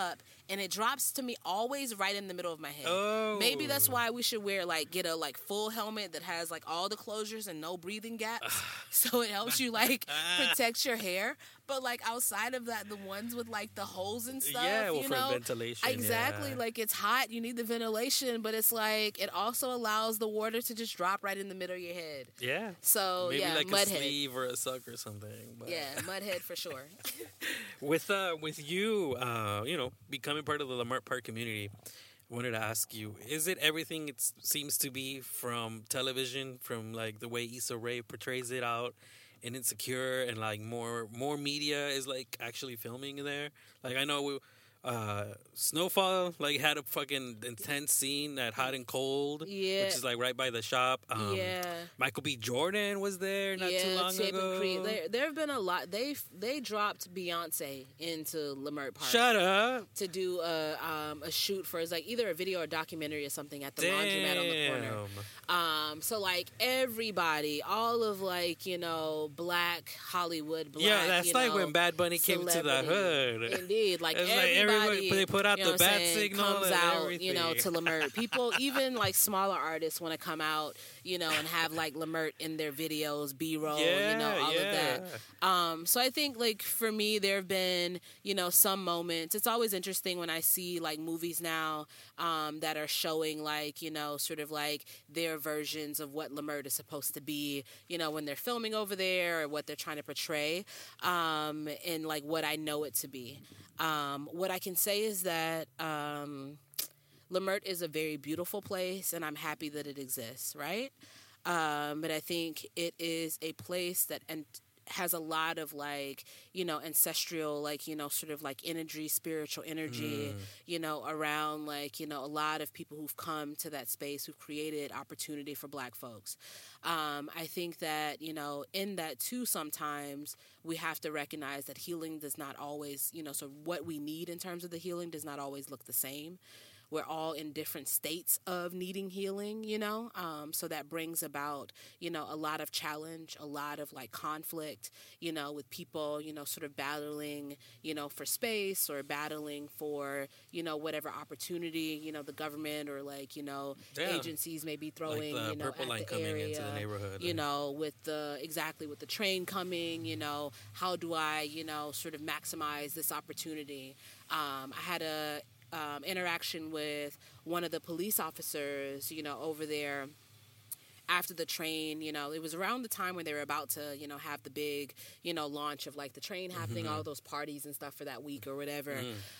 and it drops to me always right in the middle of my head. Oh. Maybe that's why we should wear get a full helmet that has all the closures and no breathing gaps, so it helps you protect your hair. But outside of that, the ones with the holes and stuff, yeah, well, for ventilation, exactly. yeah. It's hot, you need the ventilation, but it's it also allows the water to just drop right in the middle of your head. Yeah. So maybe yeah, a mudhead. sleeve or a sock or something. But. Yeah, mudhead for sure. With you, becoming part of the Leimert Park community, I wanted to ask you: is it everything it seems to be from television, from the way Issa Rae portrays it out in Insecure, and more media is actually filming there? I know Snowfall had a fucking intense scene at Hot and Cold, yeah, which is right by the shop. Yeah, Michael B. Jordan was there not too long ago. There have been a lot. They dropped Beyonce into Leimert Park. Shut up. To do a shoot for either a video or documentary or something at the laundromat on the corner. So everybody, all of Black Hollywood, Black, yeah, that's when Bad Bunny came to the hood. Indeed, everybody, they put out the bat signal comes and out, everything. To Leimert. People, even smaller artists, want to come out, and have Leimert in their videos, B-roll, all of that. So I think for me, there have been some moments. It's always interesting when I see movies now that are showing sort of their versions of what Leimert is supposed to be, when they're filming over there or what they're trying to portray, and what I know it to be. What I can say is that Leimert is a very beautiful place, and I'm happy that it exists, right? But I think it is a place that has a lot of ancestral sort of energy, spiritual energy, around a lot of people who've come to that space, who've created opportunity for Black folks. I think that in that too, sometimes we have to recognize that healing does not always so what we need in terms of the healing does not always look the same. We're all in different states of needing healing, so that brings about, a lot of challenge, a lot of conflict, with people, sort of battling, for space or battling for, whatever opportunity, the government or agencies may be throwing, the at Purple Line the coming area, into the neighborhood. With the train coming, how do I, sort of maximize this opportunity? I had a interaction with one of the police officers, over there after the train. It was around the time when they were about to, have the big, launch of the train happening, all those parties and stuff for that week or whatever.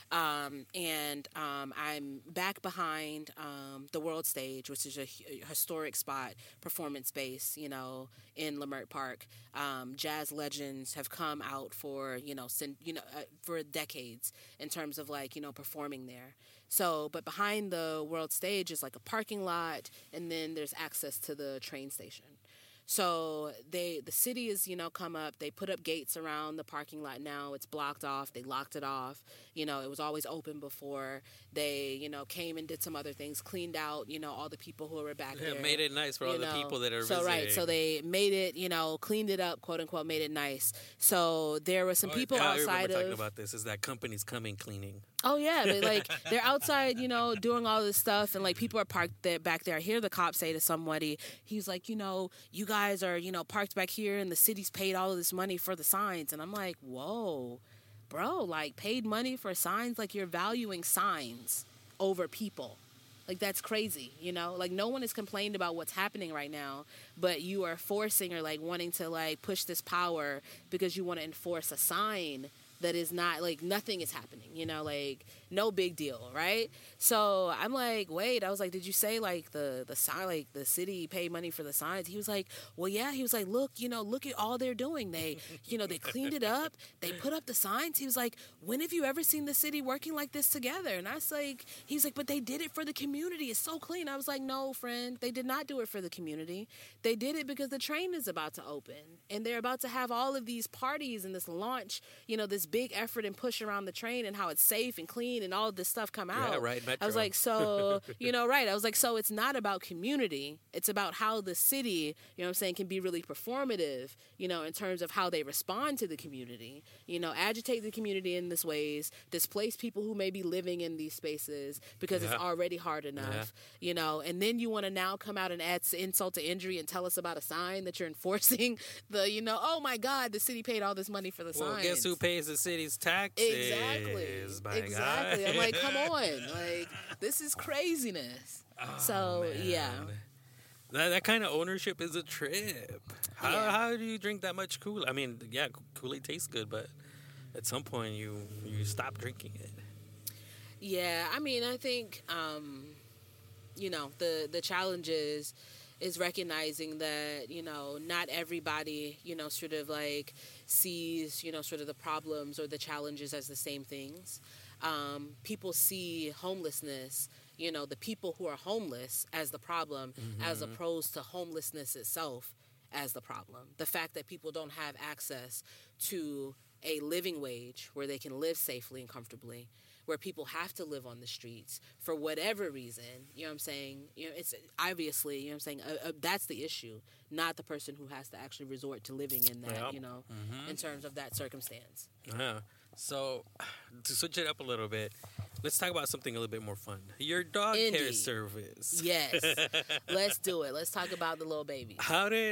And I'm back behind the World Stage, which is a historic spot, performance space, in Leimert Park. Jazz legends have come out for, for decades in terms of performing there. So, but behind the World Stage is a parking lot, and then there's access to the train station. So the city is, come up, they put up gates around the parking lot now. It's blocked off. They locked it off. It was always open before. They, came and did some other things, cleaned out, all the people who were back there. Made it nice for all the people that are visiting. Right, so they made it, cleaned it up, quote unquote, made it nice. So there were some people outside I remember talking about this, is that companies coming cleaning. Oh yeah, they're outside, doing all this stuff, and people are parked back there. I hear the cop say to somebody, he's like, you guys are, parked back here, and the city's paid all of this money for the signs, and I'm like, whoa, bro, paid money for signs, you're valuing signs over people. That's crazy, no one has complained about what's happening right now, but you are forcing or wanting to push this power because you want to enforce a sign that is not nothing is happening, no big deal, right? So I'm wait, I was did you say the sign, the city paid money for the signs? He was well, yeah. He was look, look at all they're doing. They, they cleaned it up. They put up the signs. He was when have you ever seen the city working like this together? And I was he's but they did it for the community. It's so clean. I was no, friend, they did not do it for the community. They did it because the train is about to open and they're about to have all of these parties and this launch, this big effort and push around the train and how it's safe and clean and all this stuff come out. Yeah, right, Metro. I was like, so, right. I was like, so it's not about community. It's about how the city, can be really performative, in terms of how they respond to the community, agitate the community in this ways, displace people who may be living in these spaces because it's already hard enough, and then you want to now come out and add insult to injury and tell us about a sign that you're enforcing oh my God, the city paid all this money for the signs. Well, guess who pays the city's taxes? Exactly. I'm like, come on. Like, this is craziness. Oh, man. Yeah. That kind of ownership is a trip. How do you drink that much Kool-Aid? I mean, yeah, Kool-Aid tastes good, but at some point you stop drinking it. Yeah, I mean, I think, the challenge is recognizing that, not everybody, sort of like sees, sort of the problems or the challenges as the same things. People see homelessness, the people who are homeless as the problem, as opposed to homelessness itself as the problem. The fact that people don't have access to a living wage where they can live safely and comfortably, where people have to live on the streets for whatever reason, it's obviously, that's the issue, not the person who has to actually resort to living in that, in terms of that circumstance. Yeah. So, to switch it up a little bit, let's talk about something a little bit more fun. Your dog care service. Yes. Let's do it. Let's talk about the little babies. How did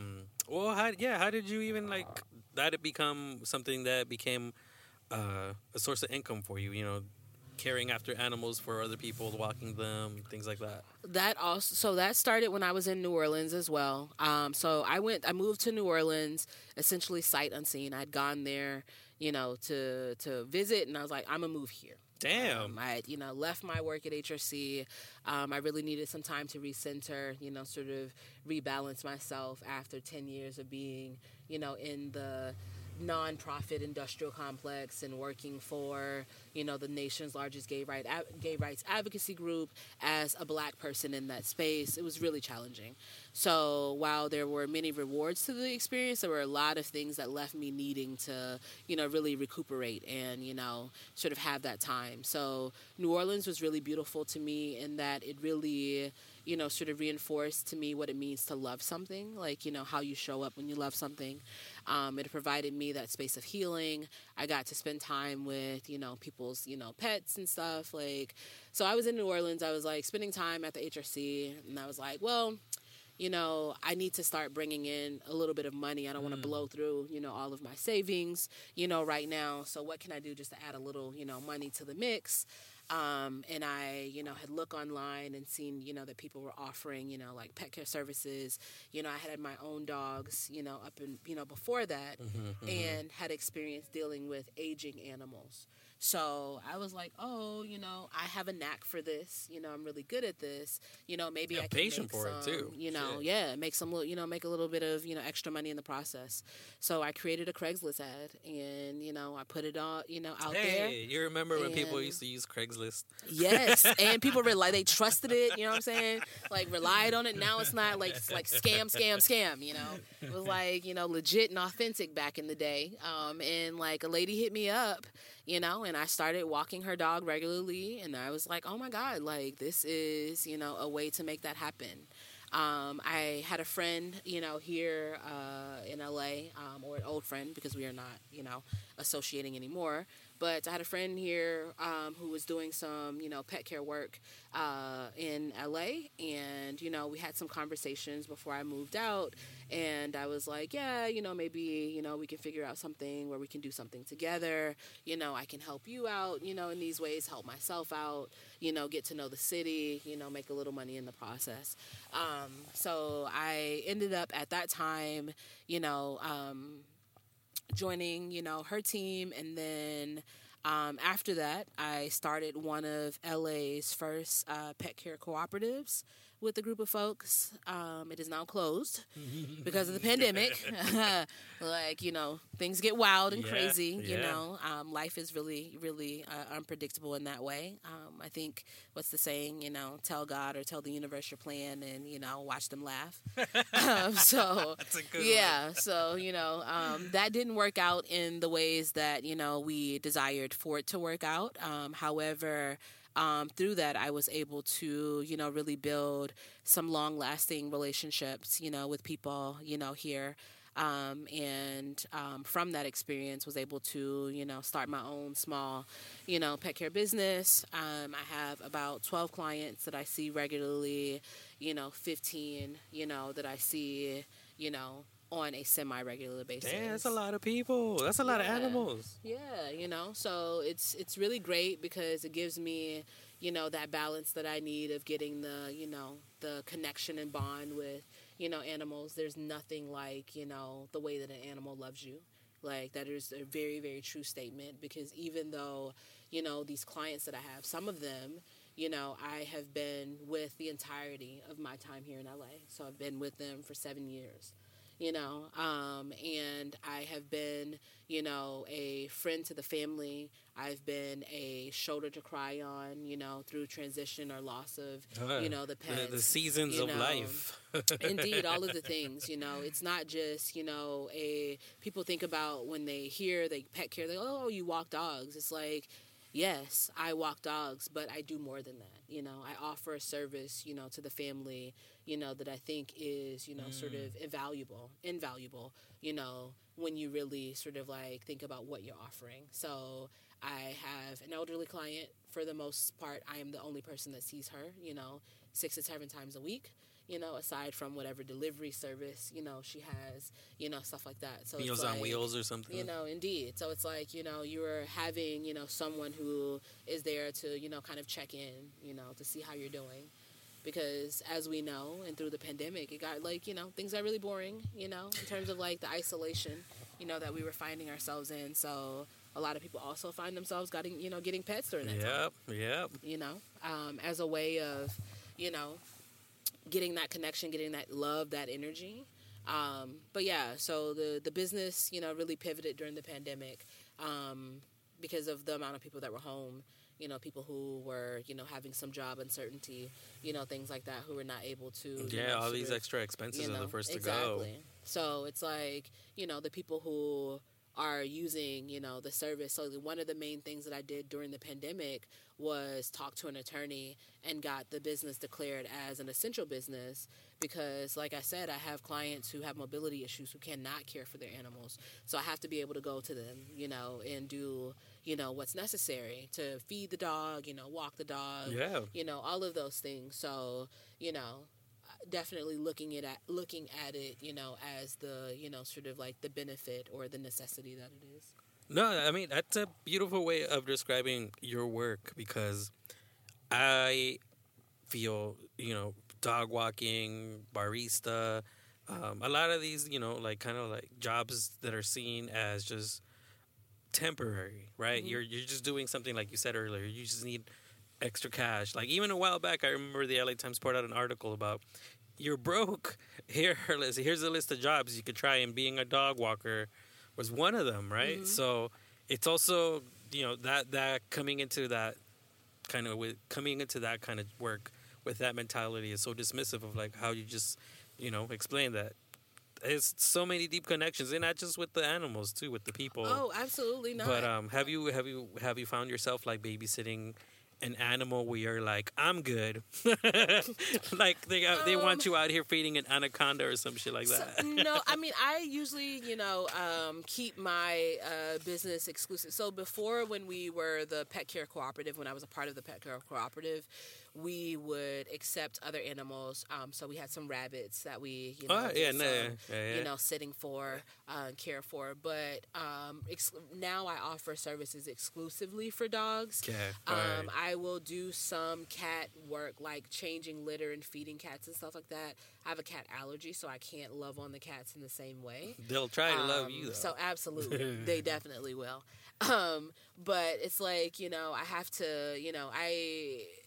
how did you even that it become something that became a source of income for you, caring after animals for other people, walking them, things like that? That started when I was in New Orleans as well. So I moved to New Orleans, essentially sight unseen. I'd gone there, to visit, and I was like, I'm gonna move here. Damn. I left my work at HRC. I really needed some time to recenter, sort of rebalance myself after 10 years of being, in the nonprofit industrial complex and working for, the nation's largest gay rights advocacy group as a Black person in that space. It was really challenging. So while there were many rewards to the experience, there were a lot of things that left me needing to, really recuperate and, sort of have that time. So New Orleans was really beautiful to me in that it really, sort of reinforced to me what it means to love something, like, how you show up when you love something. It provided me that space of healing. I got to spend time with, people's, pets and stuff. So I was in New Orleans. I was, spending time at the HRC, and I was like, well, I need to start bringing in a little bit of money. I don't want to blow through, all of my savings, right now. So what can I do just to add a little, money to the mix? And I, had looked online and seen, that people were offering, pet care services. I had my own dogs, up in, before that, and had experience dealing with aging animals. So I was like, oh, I have a knack for this. I'm really good at this. Maybe I can patient for it too. Make some little, make a little bit of, extra money in the process. So I created a Craigslist ad, and I put it all, out there. Hey, you remember when people used to use Craigslist? Yes, and people they trusted it. You know what I'm saying? Relied on it. Now it's not like scam. It was legit and authentic back in the day. And a lady hit me up, and I started walking her dog regularly, and I was like, oh my God, this is, a way to make that happen. I had a friend, here in LA, or an old friend because we are not, associating anymore. But I had a friend here who was doing some, pet care work in LA, and, we had some conversations before I moved out, and I was like, yeah, maybe, we can figure out something where we can do something together. I can help you out, in these ways, help myself out, get to know the city, make a little money in the process. So I ended up at that time, joining, her team, and then after that, I started one of LA's first pet care cooperatives, with a group of folks. It is now closed because of the pandemic. Like, things get wild and crazy, life is really, really unpredictable in that way. I think, what's the saying, tell God or tell the universe your plan and, watch them laugh. So, That's a good yeah, one. so, that didn't work out in the ways that, we desired for it to work out. However, through that, I was able to, really build some long-lasting relationships, with people, here. And from that experience, was able to, start my own small, pet care business. I have about 12 clients that I see regularly, 15, that I see, on a semi-regular basis. Damn, that's a lot of people. That's a lot of animals. Yeah, so it's really great because it gives me, that balance that I need of getting the, the connection and bond with, animals. There's nothing like, the way that an animal loves you. Like, that is a very, very true statement because even though, these clients that I have, some of them, I have been with the entirety of my time here in LA. So I've been with them for 7 years. And I have been, a friend to the family. I've been a shoulder to cry on, through transition or loss of, the pets. The seasons of life. Indeed, all of the things, it's not just, people think about when they hear they pet care, they go, oh, you walk dogs. It's like, yes, I walk dogs, but I do more than that. I offer a service, to the family, that I think is, sort of invaluable, when you really sort of like think about what you're offering. So I have an elderly client. For the most part, I am the only person that sees her, 6 to 7 times a week. Aside from whatever delivery service, she has, stuff like that. So Meals it's like, on Wheels or something. Indeed. So it's like, you're having, someone who is there to, kind of check in, to see how you're doing. Because as we know, and through the pandemic, it got like, things got really boring, in terms of like the isolation, that we were finding ourselves in. So a lot of people also find themselves getting pets during that time. Yep. As a way of, getting that connection, getting that love, that energy. But yeah, so the business, really pivoted during the pandemic because of the amount of people that were home, people who were, having some job uncertainty, things like that, who were not able to. Yeah, all these extra expenses are the first to go. So it's like, the people who are using, the service. So one of the main things that I did during the pandemic was talk to an attorney and got the business declared as an essential business because, like I said, I have clients who have mobility issues who cannot care for their animals. So I have to be able to go to them, and do, what's necessary to feed the dog, walk the dog, all of those things. So, definitely looking at it, as the, sort of like the benefit or the necessity that it is. No, I mean, that's a beautiful way of describing your work because I feel, dog walking, barista, a lot of these, like kind of like jobs that are seen as just temporary, right? Mm-hmm. You're just doing something like you said earlier. You just need extra cash. Like even a while back, I remember the LA Times put out an article about you're broke. Here's a list of jobs you could try, and being a dog walker was one of them, right? Mm-hmm. So it's also that coming into that kind of work with that mentality is so dismissive of like how you just explain that. There's so many deep connections, and not just with the animals too, with the people. Oh, absolutely not. But have you found yourself like babysitting an animal where you're like, I'm good, like they want you out here feeding an anaconda or some shit like that? No, I mean I usually keep my business exclusive. So before, when we were the pet care cooperative, when I was a part of the pet care cooperative, we would accept other animals. So we had some rabbits that we, sitting for, care for. But now I offer services exclusively for dogs. Okay, right. I will do some cat work, like changing litter and feeding cats and stuff like that. I have a cat allergy, so I can't love on the cats in the same way. They'll try to love you, though. So absolutely, they definitely will. But it's like, I have to,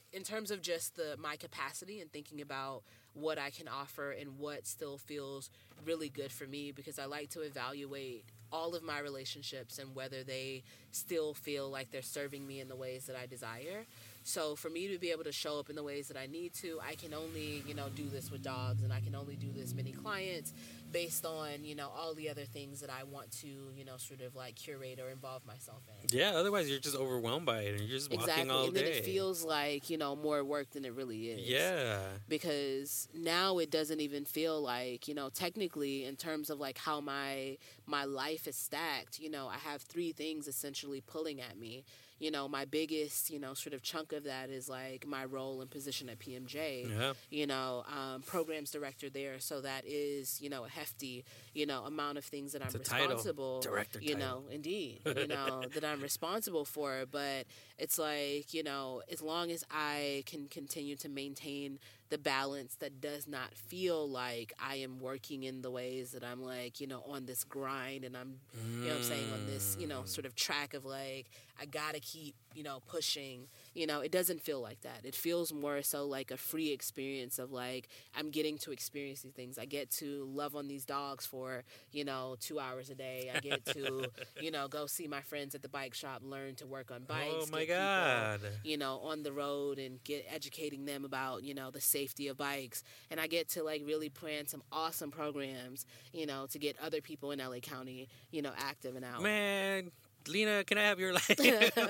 in terms of just my capacity and thinking about what I can offer and what still feels really good for me, because I like to evaluate all of my relationships and whether they still feel like they're serving me in the ways that I desire. So for me to be able to show up in the ways that I need to, I can only, do this with dogs, and I can only do this many clients based on, all the other things that I want to, sort of like curate or involve myself in. Yeah, otherwise you're just overwhelmed by it and you're just walking all and day. Then it feels like, more work than it really is. Yeah. Because now it doesn't even feel like, technically in terms of like how my life is stacked, I have 3 things essentially pulling at me. My biggest, sort of chunk of that is like my role and position at PMJ, programs director there. So that is, a hefty, amount of things that I'm responsible. Director title. Indeed, that I'm responsible for. But it's like, as long as I can continue to maintain the balance that does not feel like I am working in the ways that I'm like, on this grind, and I'm, I'm saying, on this, sort of track of like, I gotta keep, pushing, it doesn't feel like that. It feels more so like a free experience of like, I'm getting to experience these things. I get to love on these dogs for, 2 hours a day. I get to, go see my friends at the bike shop, learn to work on bikes. Oh my God. People, on the road and educating them about, the safety of bikes. And I get to like really plan some awesome programs, to get other people in LA County, active and out. Man, Lena, can I have your life?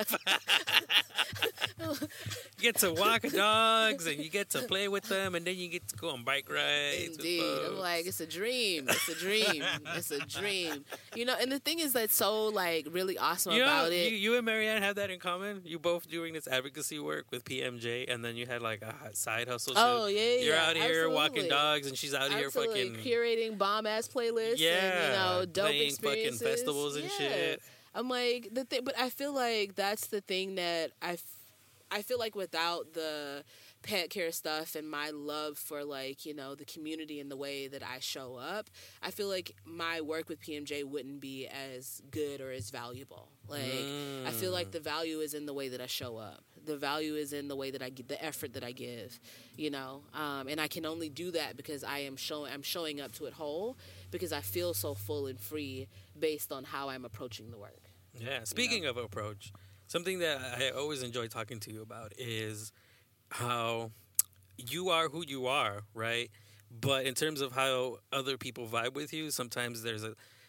You get to walk dogs and you get to play with them, and then you get to go on bike rides. Indeed. I'm like, it's a dream. It's a dream. It's a dream. And the thing is that's so like really awesome about it. You and Marianne have that in common. You both doing this advocacy work with PMJ, and then you had like a side hustle. Oh, yeah. You're out here absolutely. walking dogs, and she's out here fucking curating bomb ass playlists. Yeah, and, dope playing experiences. fucking festivals and shit. I'm like but I feel like that's the thing that I feel like without the pet care stuff and my love for like, the community and the way that I show up, I feel like my work with PMJ wouldn't be as good or as valuable. Like, I feel like the value is in the way that I show up. The value is in the way that I give, the effort that I give, and I can only do that because I'm showing up to it whole, because I feel so full and free based on how I'm approaching the work. Yeah. Speaking of approach, something that I always enjoy talking to you about is how you are who you are, right? But in terms of how other people vibe with you, sometimes there's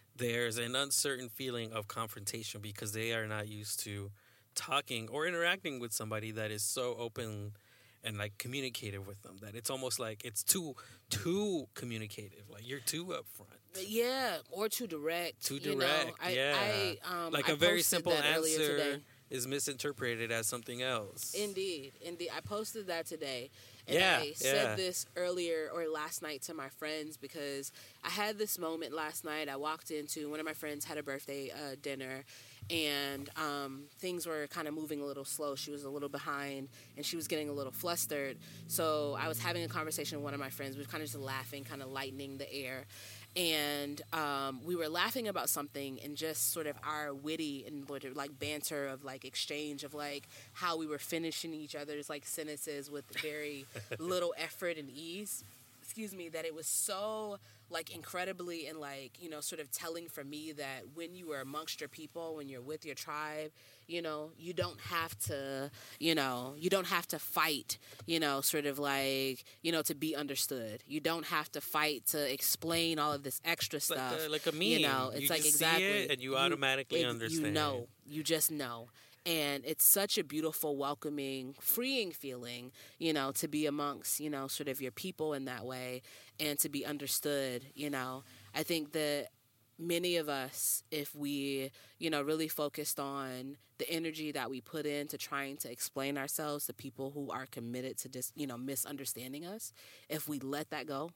an uncertain feeling of confrontation because they are not used to talking or interacting with somebody that is so open and like communicative with them that it's almost like it's too communicative, like you're too upfront. Yeah, or too direct. Too direct. Like a very simple answer is misinterpreted as something else. Indeed. I posted that today. And Yeah, I said this earlier or last night to my friends because I had this moment last night. I walked into, one of my friends had a birthday dinner, and things were kind of moving a little slow. She was a little behind, and she was getting a little flustered. So I was having a conversation with one of my friends. We were kind of just laughing, kind of lightening the air. And we were laughing about something, and just sort of our witty and like banter of like exchange of like how we were finishing each other's like sentences with very little effort and ease. Excuse me, that it was so like incredibly and like, sort of telling for me that when you are amongst your people, when you're with your tribe, you don't have to, you don't have to fight, sort of like, to be understood. You don't have to fight to explain all of this extra stuff. Like a meme. It's you like just exactly. See it and you automatically understand. You just know. And it's such a beautiful, welcoming, freeing feeling, to be amongst, sort of your people in that way and to be understood, I think that many of us, if we, really focused on the energy that we put into trying to explain ourselves to people who are committed to just, misunderstanding us, if we let that go,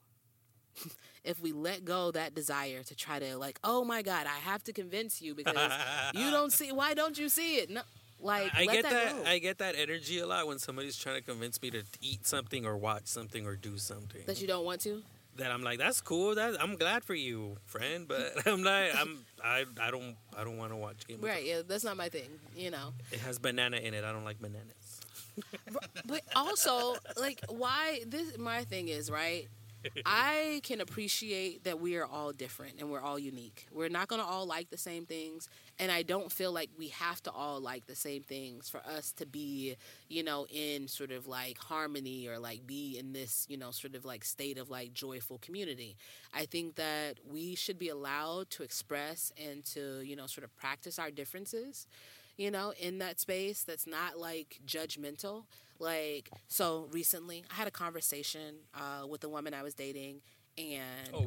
if we let go that desire to try to like, oh my God, I have to convince you because you don't see, why don't you see it? No. Like, I let get that go. I get that energy a lot when somebody's trying to convince me to eat something or watch something or do something that you don't want to. That I'm like, that's cool. I'm glad for you, friend. But I'm not. I don't want to watch Game of Thrones. Right? Yeah, that's not my thing. It has banana in it. I don't like bananas. But also, like, why this? My thing is, right? I can appreciate that we are all different and we're all unique. We're not going to all like the same things. And I don't feel like we have to all like the same things for us to be, in sort of like harmony or like be in this, sort of like state of like joyful community. I think that we should be allowed to express and to, sort of practice our differences, in that space that's not like judgmental. Like, so recently I had a conversation with a woman I was dating, and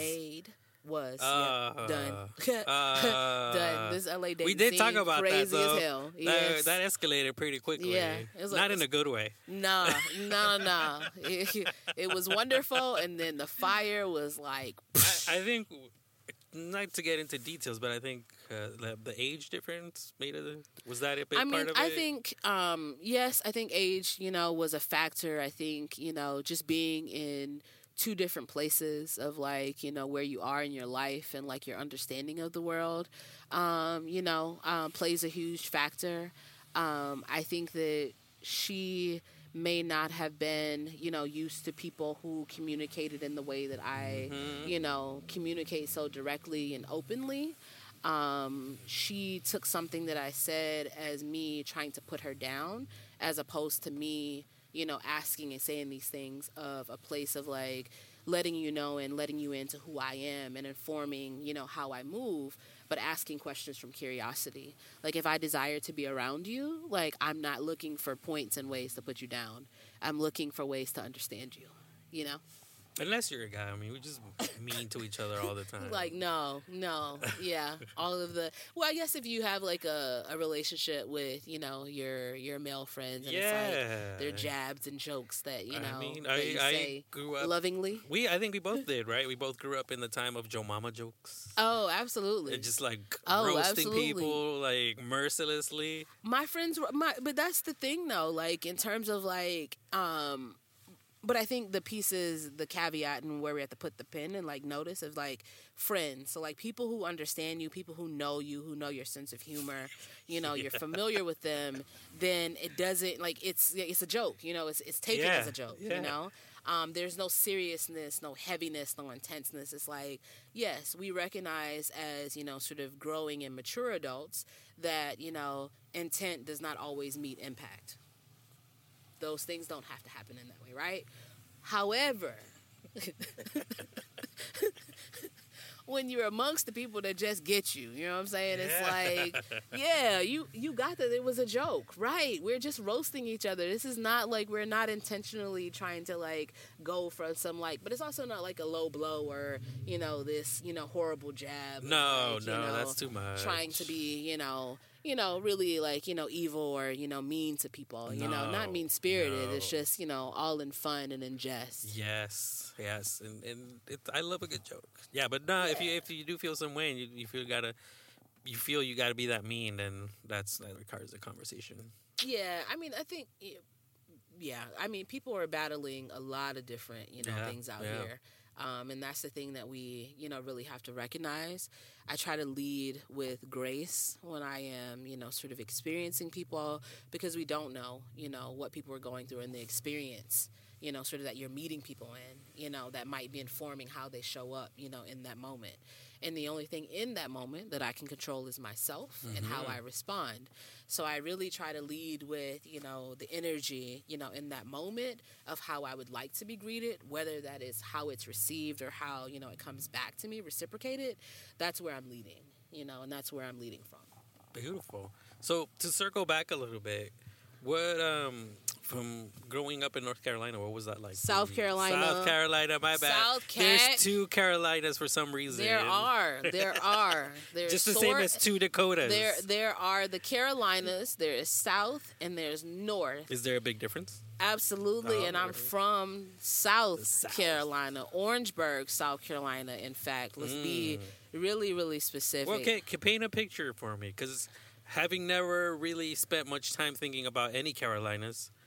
done. Done. This LA dating we did scene, talk about crazy that, though. as hell. Yes. That escalated pretty quickly. Yeah, it was not in a good way. No. It was wonderful, and then the fire was like. I think, not to get into details, but I think the age difference was that a big part of it? I think, yes, I think age, was a factor. I think, just being in two different places of like, where you are in your life and like your understanding of the world, plays a huge factor. I think that she may not have been, used to people who communicated in the way that I, communicate so directly and openly. She took something that I said as me trying to put her down, as opposed to me, asking and saying these things of a place of like letting you know and letting you into who I am and informing, how I move, but asking questions from curiosity. Like, if I desire to be around you, like, I'm not looking for points and ways to put you down. I'm looking for ways to understand you, Unless you're a guy. I mean, we just mean to each other all the time. Like, no. Yeah. All of the... Well, I guess if you have, like, a relationship with, your male friends, and it's like they're jabs and jokes that, you say grew up lovingly. I think we both did, right? We both grew up in the time of Joe Mama jokes. Oh, absolutely. And just, like, roasting absolutely. people, like, mercilessly. My friends were... But that's the thing, though. Like, in terms of, like... But I think the piece is the caveat and where we have to put the pin and, like, notice of, like, friends. So, like, people who understand you, people who know you, who know your sense of humor, you're familiar with them, then it doesn't, like, it's a joke, it's taken as a joke, There's no seriousness, no heaviness, no intenseness. It's like, yes, we recognize as, sort of growing and mature adults that, intent does not always meet impact. Those things don't have to happen in that way, right? However, when you're amongst the people that just get you, you know what I'm saying? It's like, yeah, you got that. It was a joke, right? We're just roasting each other. This is not like we're not intentionally trying to like go for some like, but it's also not like a low blow or, this, horrible jab. No, like, that's too much. Trying to be, really like, evil or, mean to people, not mean spirited. No. It's just, all in fun and in jest. Yes. And I love a good joke. Yeah, but no, if you do feel some way and you feel you gotta be that mean, then that requires a conversation. Yeah. I mean, I think, people are battling a lot of different, things out here. And that's the thing that we, really have to recognize. I try to lead with grace when I am, sort of experiencing people, because we don't know, what people are going through in the experience, sort of that you're meeting people in, that might be informing how they show up, in that moment. And the only thing in that moment that I can control is myself and how I respond. So I really try to lead with, the energy, in that moment of how I would like to be greeted, whether that is how it's received or how, it comes back to me, reciprocated. That's where I'm leading, and that's where I'm leading from. Beautiful. So to circle back a little bit, what, from growing up in North Carolina, what was that like? South Carolina, my bad. There's two Carolinas for some reason. There are. There's just the same as two Dakotas. There are the Carolinas, there is South, and there's North. Is there a big difference? Absolutely, and I'm from South Carolina, Orangeburg, South Carolina, in fact. Let's be really, really specific. Well, okay, paint a picture for me, because having never really spent much time thinking about any Carolinas,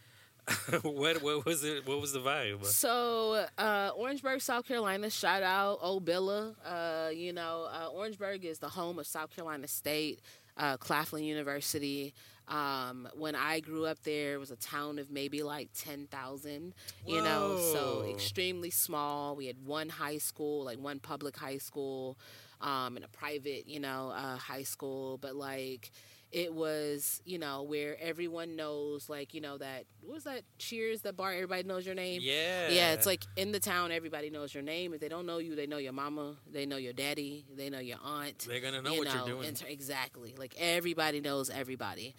What was it? What was the vibe? So, Orangeburg, South Carolina. Shout out Old Billa. Orangeburg is the home of South Carolina State, Claflin University. When I grew up there, it was a town of maybe like 10,000. So extremely small. We had one high school, like one public high school, and a private, high school. But like, it was, where everyone knows, like, that, what was that Cheers, that bar, everybody knows your name? Yeah. Yeah, it's like in the town, everybody knows your name. If they don't know you, they know your mama, they know your daddy, they know your aunt. They're going to know what you're doing. Exactly. Like, everybody knows everybody.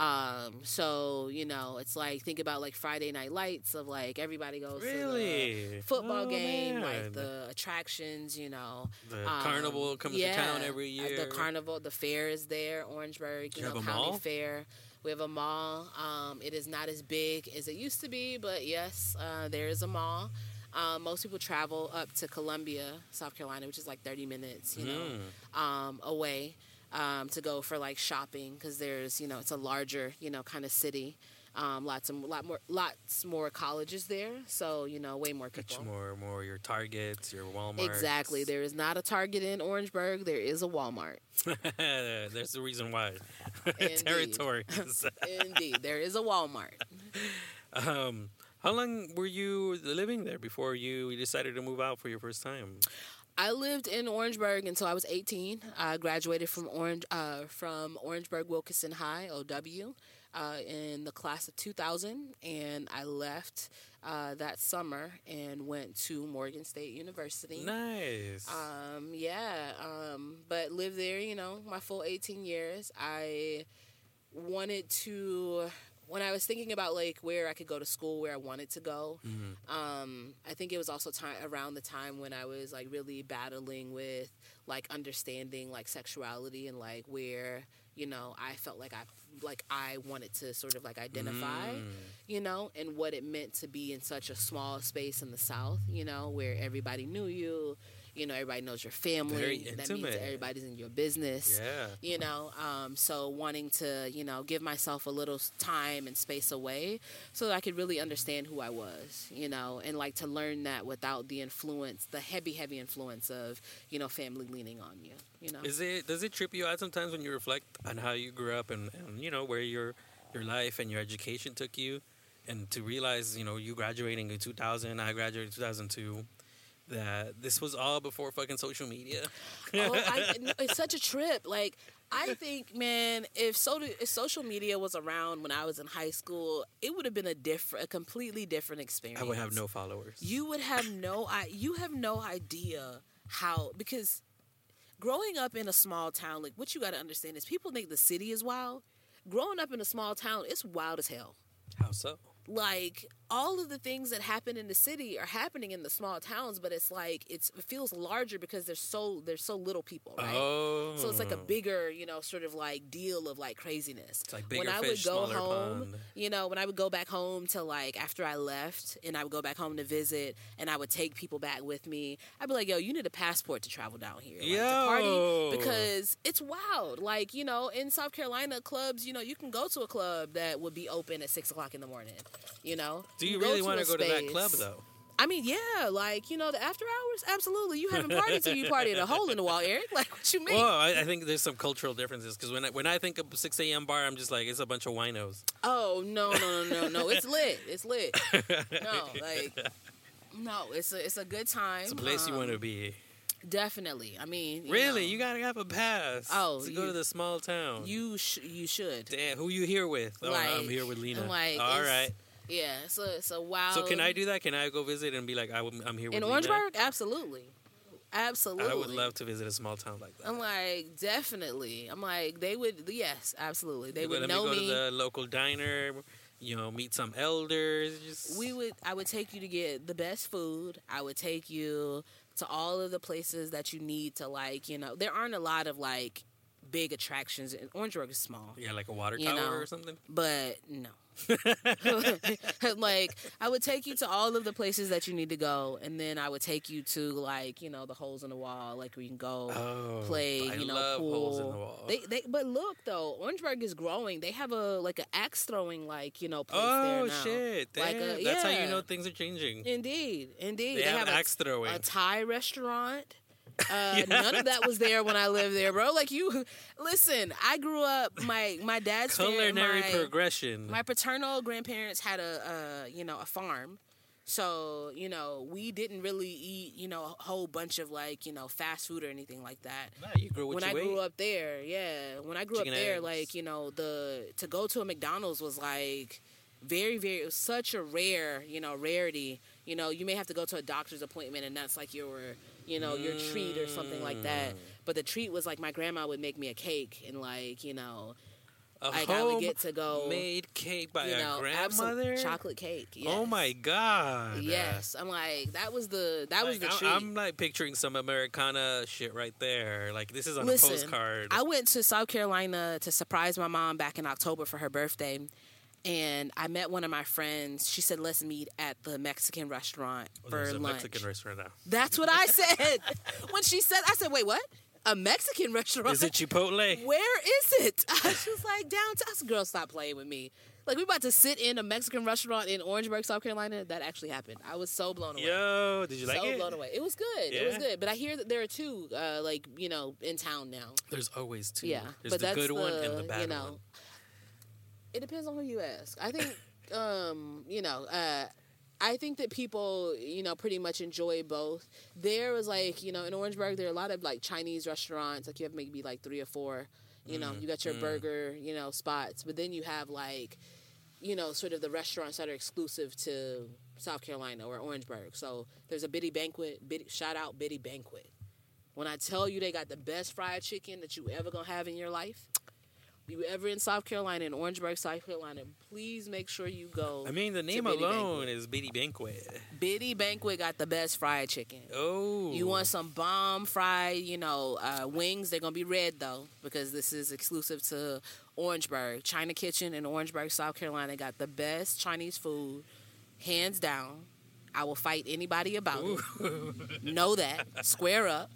It's like, think about like Friday Night Lights of like everybody goes to the football game, like the attractions, The carnival comes to town every year. The carnival, the fair is there, Orangeburg, County mall? Fair. We have a mall. It is not as big as it used to be, but yes, there is a mall. Most people travel up to Columbia, South Carolina, which is like 30 minutes, away. To go for like shopping because there's it's a larger kind of city, lots more colleges there, so way more people. Much more your Targets, your Walmarts. Exactly. There is not a Target in Orangeburg. There is a Walmart. There's the reason why. Indeed. Territory. Indeed, there is a Walmart. How long were you living there before you decided to move out for your first time? I lived in Orangeburg until I was 18. I graduated from Orangeburg Wilkinson High, OW, in the class of 2000, and I left that summer and went to Morgan State University. Nice. But lived there, my full 18 years. I wanted to... When I was thinking about like where I could go to school, where I wanted to go, I think it was also around the time when I was like really battling with like understanding like sexuality and like where I felt like I wanted to sort of like identify, and what it meant to be in such a small space in the South, where everybody knew you. Everybody knows your family. Very intimate. That means everybody's in your business. Yeah. So wanting to, give myself a little time and space away so that I could really understand who I was, and like to learn that without the influence, the heavy influence of, family leaning on you, Does it trip you out sometimes when you reflect on how you grew up and where your life and your education took you, and to realize, you graduating in 2000, I graduated in 2002, that this was all before fucking social media? It's such a trip. Like, I think, man, if social media was around when I was in high school, it would have been a completely different experience. I would have no followers. You have no idea how, because growing up in a small town, like, what you got to understand is people think the city is wild. Growing up in a small town, it's wild as hell. How so? Like, all of the things that happen in the city are happening in the small towns, but it's like it feels larger because there's so little people, right? Oh. So it's like a bigger, sort of like deal of like craziness. It's like bigger fish, smaller pond. When I would go back home to like after I left, and I would go back home to visit, and I would take people back with me. I'd be like, "Yo, you need a passport to travel down here, like, to party, because it's wild." Like, in South Carolina, clubs, you can go to a club that would be open at 6:00 in the morning. Do you really want to go to that club though? I mean, yeah, like, the after hours, absolutely. You haven't partied till you party at a hole in the wall, Eric. Like, what you mean? Well, I think there's some cultural differences, because when I think of 6 a.m. bar, I'm just like, it's a bunch of winos. Oh, no. It's lit. It's lit. No, it's a good time. It's a place you want to be. Definitely. I mean, really, you gotta have a pass. Oh, to go to the small town. You should. Damn, who you here with? Oh, like, I'm here with Lena. Like, all right. Yeah, it's a wild. So can I do that? Can I go visit and be like, I'm here with in Lena? Orangeburg? Absolutely. I would love to visit a small town like that. I'm like, definitely. I'm like, they would. Yes, absolutely. They would know me. Let me go to the local diner. Meet some elders. I would take you to get the best food. I would take you to all of the places that you need to, like, there aren't a lot of, like, big attractions. Orangeburg is small. Yeah, like a water tower or something? But, no. Like, I would take you to all of the places that you need to go, and then I would take you to, like, the holes in the wall, like, where you can go play, I pool. love holes in the wall. But look, though, Orangeburg is growing. They have an axe throwing, like, place there Oh, now. shit. Like, Damn. That's how you know things are changing. Indeed. They have axe throwing. A Thai restaurant. None of that was there when I lived there, bro. Like, listen, I grew up, my dad's culinary progression. My paternal grandparents had a farm. So, we didn't really eat, a whole bunch of, like, fast food or anything like that. Nah, you grew what when you I grew ate. up there, yeah. When I grew Chicken up there, eggs. like, to go to a McDonald's was, like, very, very, it was such a rarity. You may have to go to a doctor's appointment, and that's, like, your treat or something like that. But the treat was, like, my grandma would make me a cake, and, like, I would get to go made cake by a grandmother. Chocolate cake. Yes. Oh my god. Yes, I'm like, that was the treat. I'm like picturing some Americana shit right there. Like, this is on a postcard. I went to South Carolina to surprise my mom back in October for her birthday. And I met one of my friends. She said, let's meet at the Mexican restaurant for There's lunch. a Mexican restaurant now. That's what I said. When she said, I said, wait, what? A Mexican restaurant? Is it Chipotle? Where is it? She was like, downtown. I said, girl, stop playing with me. Like, we about to sit in a Mexican restaurant in Orangeburg, South Carolina. That actually happened. I was so blown away. Yo, did you like it? So blown away. It was good. Yeah? It was good. But I hear that there are two, in town now. There's always two. Yeah. There's but the that's good one and the bad one. It depends on who you ask. I think, I think that people, pretty much enjoy both. There was, like, in Orangeburg, there are a lot of, like, Chinese restaurants. Like, you have maybe, like, 3 or 4. You got your burger, spots. But then you have, like, sort of the restaurants that are exclusive to South Carolina or Orangeburg. So there's a Biddy Banquet. Shout out Biddy Banquet. When I tell you they got the best fried chicken that you ever going to have in your life, you ever in South Carolina, in Orangeburg, South Carolina, please make sure you go. I mean, the name alone is Biddy Banquet. Biddy Banquet got the best fried chicken. Oh. You want some bomb fried, wings? They're going to be red, though, because this is exclusive to Orangeburg. China Kitchen in Orangeburg, South Carolina got the best Chinese food, hands down. I will fight anybody about it. Know that. Square up.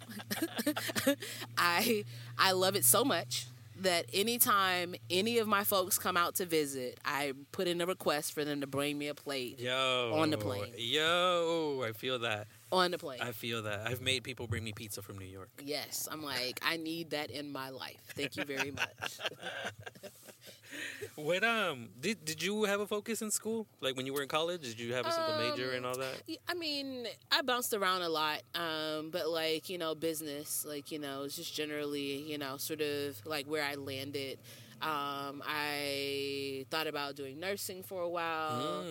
I love it so much that anytime any of my folks come out to visit, I put in a request for them to bring me a plate on the plane. Yo, I feel that. On the plane. I feel that. I've made people bring me pizza from New York. Yes. I'm like, I need that in my life. Thank you very much. What did you have a focus in school? Like when you were in college, did you have a major and all that? I mean, I bounced around a lot, but like business, like it's just generally sort of like where I landed. I thought about doing nursing for a while.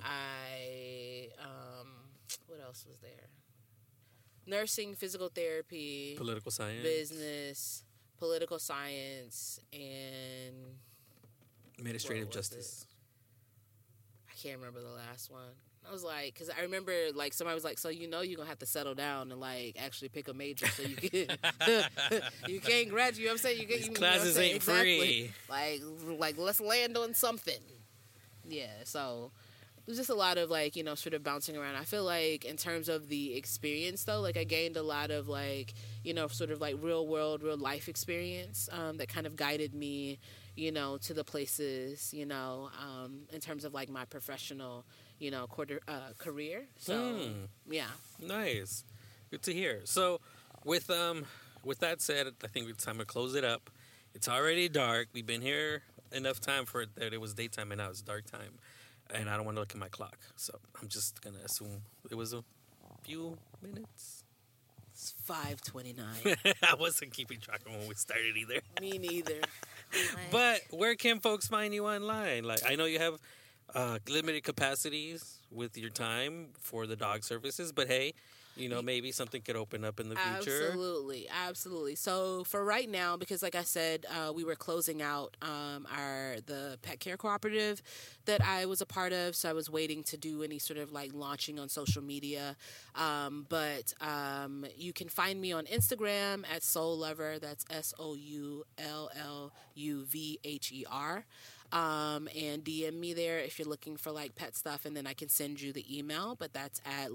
What else was there? Nursing, physical therapy, Political science, business, political science, and administrative justice. I can't remember the last one. I was like, because I remember like somebody was like, so you're gonna have to settle down and like actually pick a major so you can you can't graduate. You know what I'm saying? These classes ain't exactly. free. Like let's land on something. Yeah. So it was just a lot of like sort of bouncing around. I feel like in terms of the experience though, like I gained a lot of like sort of like real world, real life experience that kind of guided me to the places in terms of like my professional career. So yeah, nice, good to hear. So with that said, I think it's time to close it up. It's already dark. We've been here enough time for it that it was daytime and now it's dark time. And I don't want to look at my clock, so I'm just going to assume it was a few minutes. It's 5:29. I wasn't keeping track of when we started either. Me neither. But where can folks find you online? Like, I know you have limited capacities with your time for the dog services, but hey, maybe something could open up in the future. Absolutely. So for right now, because like I said, we were closing out the pet care cooperative that I was a part of. So I was waiting to do any sort of like launching on social media. But you can find me on Instagram at Soul Lover. That's SOULLUVHER. and DM me there if you're looking for like pet stuff, and then I can send you the email. But that's at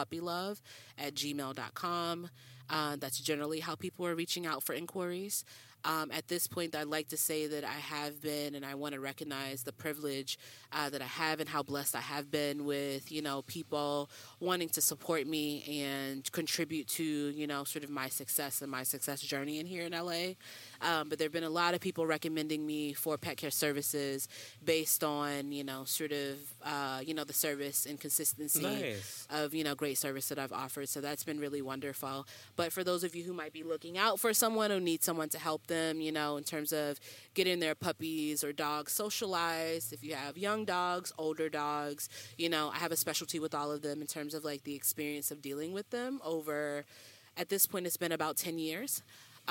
lenaspuppylove@gmail.com. That's generally how people are reaching out for inquiries. At this point, I'd like to say that I have been, and I want to recognize the privilege that I have and how blessed I have been with, people wanting to support me and contribute to, sort of my success and my success journey in here in LA. But there have been a lot of people recommending me for pet care services based on, sort of, the service and consistency of, great service that I've offered. So that's been really wonderful. But for those of you who might be looking out for someone who needs someone to help them, in terms of getting their puppies or dogs socialized, if you have young dogs, older dogs, I have a specialty with all of them in terms of like the experience of dealing with them over, at this point, it's been about 10 years.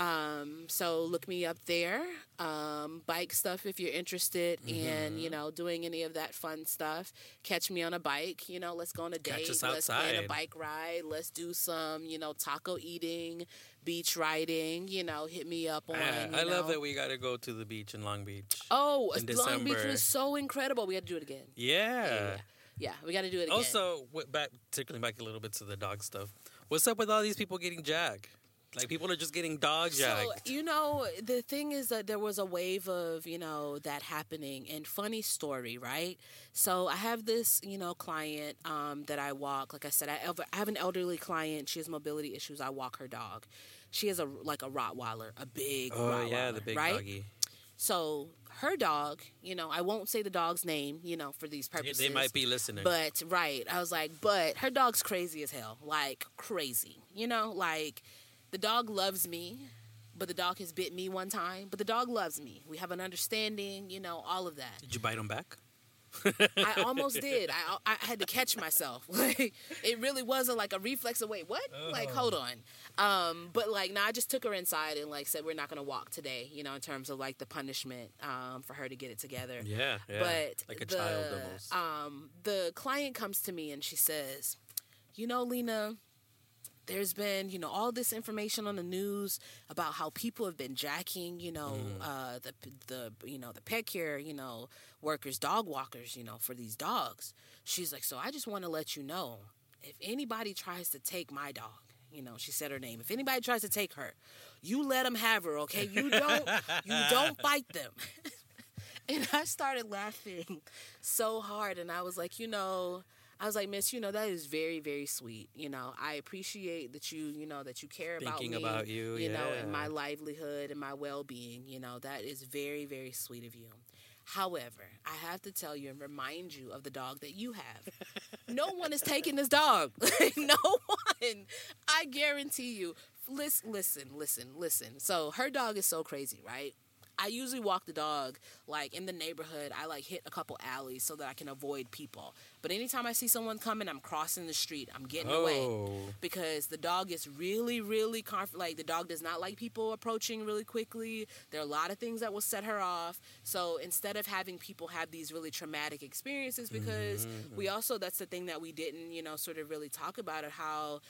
So look me up there. Bike stuff if you're interested in, doing any of that fun stuff. Catch me on a bike, let's go on a date. Let's plan a bike ride. Let's do some, taco eating, beach riding, hit me up on. I love that we got to go to the beach in Long Beach. Oh, Long Beach was so incredible. We got to do it again. Yeah, we got to do it again. Also, circling back a little bit to the dog stuff. What's up with all these people getting jagged? Like, people are just getting dog jagged. So, the thing is that there was a wave of, that happening. And funny story, right? So I have this, client that I walk. Like I said, I have an elderly client. She has mobility issues. I walk her dog. She has a Rottweiler, a big Rottweiler. Oh, yeah, the big doggy. So her dog, I won't say the dog's name, for these purposes. They might be listening. But, right. I was like, but her dog's crazy as hell. Like, crazy. The dog loves me, but the dog has bit me one time. But the dog loves me. We have an understanding, all of that. Did you bite him back? I almost did. I had to catch myself. Like, it really wasn't like a reflex of, wait, what? Oh. Like, hold on. But, I just took her inside and, said we're not going to walk today, in terms of, the punishment for her to get it together. Yeah. But like a child almost. The client comes to me and she says, Lena, there's been, all this information on the news about how people have been jacking, the pet care, workers, dog walkers, for these dogs. She's like, so I just want to let you know, if anybody tries to take my dog, she said her name. If anybody tries to take her, you let them have her, okay? You don't fight them. And I started laughing so hard, and I was like, miss, that is very, very sweet. I appreciate that that you care about me. Thinking about you, and my livelihood and my well-being. That is very, very sweet of you. However, I have to tell you and remind you of the dog that you have. No one is taking this dog. No one. I guarantee you. Listen. So her dog is so crazy, right? I usually walk the dog, in the neighborhood. I, hit a couple alleys so that I can avoid people. But anytime I see someone coming, I'm crossing the street. I'm getting away. Because the dog is really, really the dog does not like people approaching really quickly. There are a lot of things that will set her off. So instead of having people have these really traumatic experiences, because we also, that's the thing that we didn't, sort of really talk about, or how,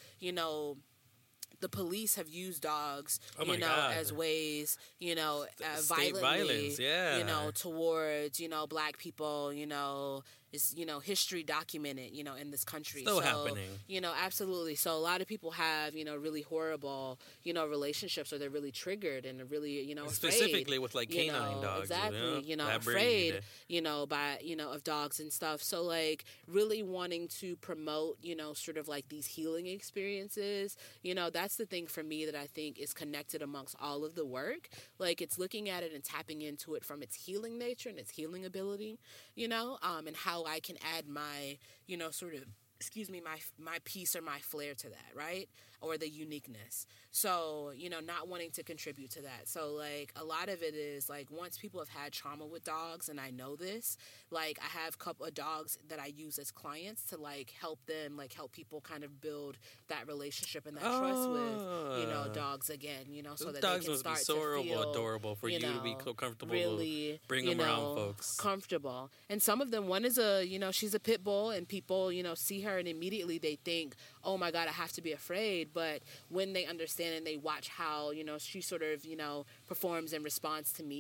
the police have used dogs, as ways, violently, towards, black people, is, history documented, in this country. Still happening. Absolutely. So a lot of people have, really horrible, relationships, or they're really triggered and really, specifically afraid, with canine dogs. Exactly. Afraid, by, of dogs and stuff. So really wanting to promote, sort of these healing experiences, that's the thing for me that I think is connected amongst all of the work. It's looking at it and tapping into it from its healing nature and its healing ability, and how I can add my, sort of, my piece or my flair to that, right? Or the uniqueness. So, not wanting to contribute to that. So, a lot of it is, once people have had trauma with dogs, and I know this, I have a couple of dogs that I use as clients to, help them, help people kind of build that relationship and that trust with, dogs again, so that dogs they can start so to feel, adorable for you to be so comfortable really, to bring them around folks. Comfortable. And some of them, one is she's a pit bull, and people, see her and immediately they think, oh my God, I have to be afraid. But when they understand and they watch how, she sort of, performs in response to me,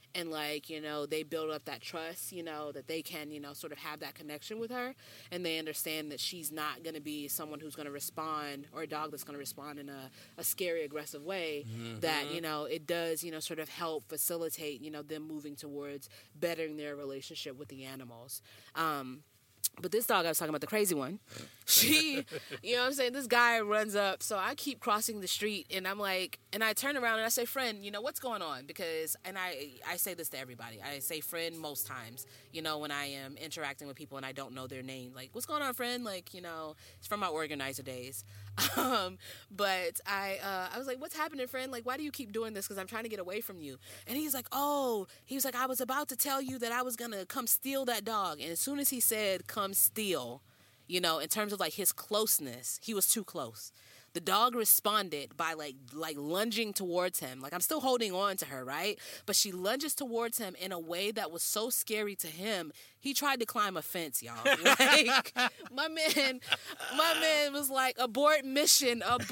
and like, you know, they build up that trust, you know, that they can, you know, sort of have that connection with her, and they understand that she's not going to be someone who's going to respond, or a dog that's going to respond in a scary, aggressive way, that, you know, it does, you know, sort of help facilitate, you know, them moving towards bettering their relationship with the animals. But this dog I was talking about, the crazy one, she, you know what I'm saying, this guy runs up, so I keep crossing the street, and I'm like, and I turn around and I say, friend, you know, what's going on? Because, and I say this to everybody, I say friend most times, you know, when I am interacting with people and I don't know their name, like, what's going on, friend? Like, you know, it's from my organizer days. But I was like, what's happening, friend? Like, why do you keep doing this? Because I'm trying to get away from you. And he's like, I was about to tell you that I was going to come steal that dog. And as soon as he said, come steal, you know, in terms of like his closeness, he was too close. The dog responded by like lunging towards him. Like, I'm still holding on to her, right? But she lunges towards him in a way that was so scary to him. He tried to climb a fence, y'all. Like, my man was like, abort mission. Like,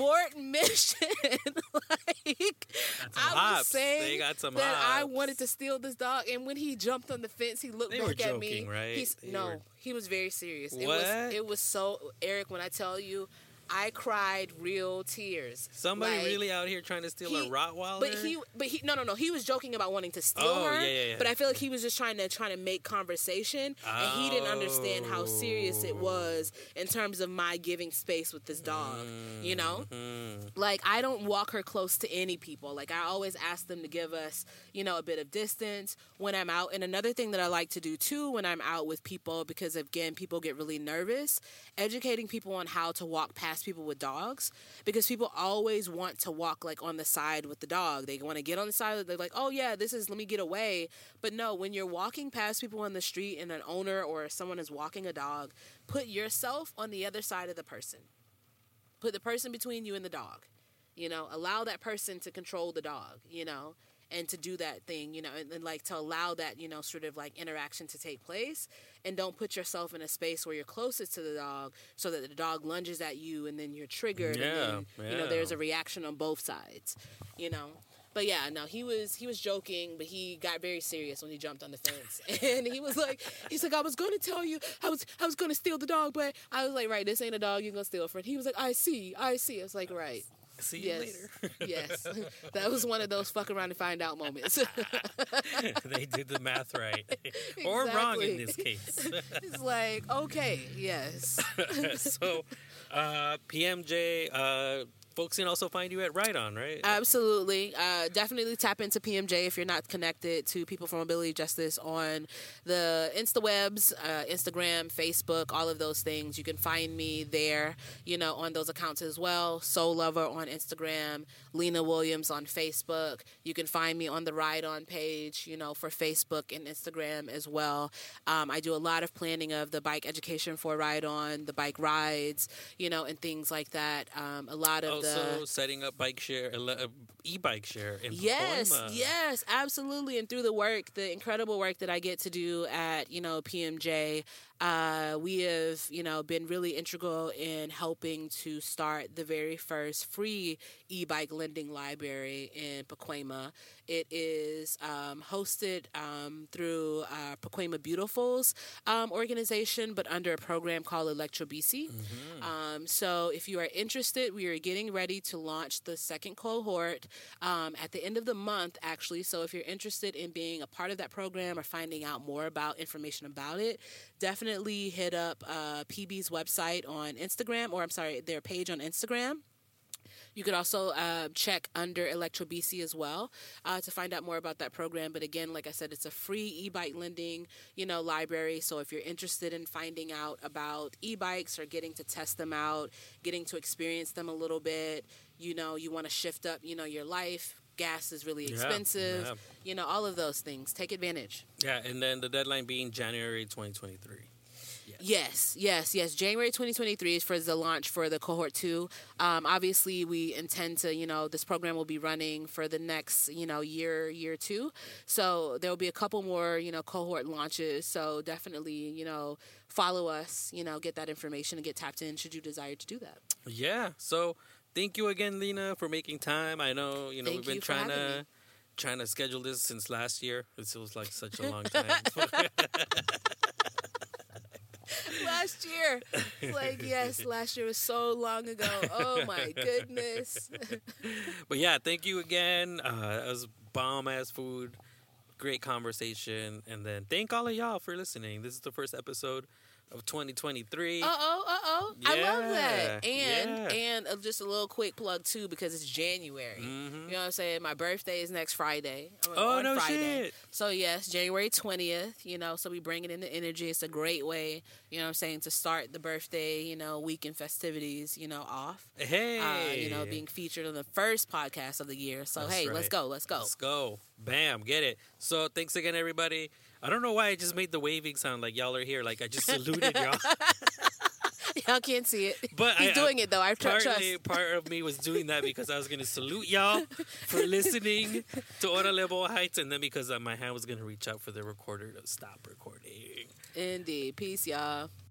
I was saying that hops. I wanted to steal this dog, and when he jumped on the fence, he looked back at me. Right? He was very serious. What? It was so, Eric, when I tell you, I cried real tears. Somebody like, really out here trying to steal a Rottweiler? But he, no. He was joking about wanting to steal her. Yeah. But I feel like he was just trying to make conversation, and he didn't understand how serious it was in terms of my giving space with this dog. You know, like, I don't walk her close to any people. Like, I always ask them to give us, you know, a bit of distance when I'm out. And another thing that I like to do too when I'm out with people, because again, people get really nervous, educating people on how to walk past people with dogs, because people always want to walk like on the side with the dog. They want to get on the side. They're like, oh yeah, let me get away. But no, when you're walking past people on the street and an owner or someone is walking a dog, put yourself on the other side of the person. Put the person between you and the dog. You know, allow that person to control the dog, you know, and to do that thing, you know, and like to allow that, you know, sort of like interaction to take place, and don't put yourself in a space where you're closest to the dog so that the dog lunges at you and then you're triggered. And then, you know, there's a reaction on both sides, you know. But yeah, no, he was joking, but he got very serious when he jumped on the fence. And he's like, I was going to tell you, I was going to steal the dog, but I was like, right, this ain't a dog you're going to steal, friend. He was like, I see. I was like, right. See you later. Yes. That was one of those fuck around and find out moments. They did the math right. Or wrong in this case. It's like, okay, yes. So, PMJ, folks can also find you at Ride On, right? Absolutely. Definitely tap into PMJ if you're not connected to People for Mobility Justice on the InstaWebs, Instagram, Facebook, all of those things. You can find me there, you know, on those accounts as well. Soul Lover on Instagram, Lena Williams on Facebook. You can find me on the Ride On page, you know, for Facebook and Instagram as well. I do a lot of planning of the bike education for Ride On, the bike rides, you know, and things like that. A lot of also setting up bike share, e-bike share in Pacoima. Yes, absolutely. And through the incredible work that I get to do at, you know, PMJ, we have, you know, been really integral in helping to start the very first free e-bike lending library in Pacoima. It is hosted through Pacoima Beautiful's organization, but under a program called Electro BC. So if you are interested, we are getting ready to launch the second cohort at the end of the month, actually. So if you're interested in being a part of that program or finding out more about information about it, definitely hit up PB's website on Instagram, or I'm sorry, their page on Instagram. You could also check under Electro BC as well to find out more about that program. But again, like I said, it's a free e-bike lending, you know, library. So if you're interested in finding out about e-bikes or getting to test them out, getting to experience them a little bit, you know, you want to shift up, you know, your life. Gas is really expensive, you know, all of those things. Take advantage. Yeah, and then the deadline being January 2023. Yes. January 2023 is for the launch for the cohort 2. Obviously, we intend to, you know, this program will be running for the next, you know, year 2. So there will be a couple more, you know, cohort launches. So definitely, you know, follow us, you know, get that information and get tapped in should you desire to do that. Yeah. So thank you again, Lena, for making time. I know, you know, we've been trying to trying to schedule this since last year. It feels like such a long time. Last year. Like, yes, last year was so long ago. Oh, my goodness. But yeah, thank you again. It was bomb-ass food. Great conversation. And then thank all of y'all for listening. This is the first episode of 2023. I love that. And just a little quick plug too, because it's January. Mm-hmm. You know what I'm saying? My birthday is next Friday. Oh, no shit. So yes, January 20th, you know, so we bring it in the energy. It's a great way, you know what I'm saying, to start the birthday, you know, weekend festivities, you know, off. Hey. You know, being featured on the first podcast of the year. So That's hey, right. let's go. Let's go. Bam, get it. So thanks again, everybody. I don't know why I just made the waving sound like y'all are here. Like I just saluted y'all. Y'all can't see it. But he's doing it though. I trust. Part of me was doing that because I was going to salute y'all for listening to Orale Boa Heights, and then because my hand was going to reach out for the recorder to stop recording. Indeed. Peace, y'all.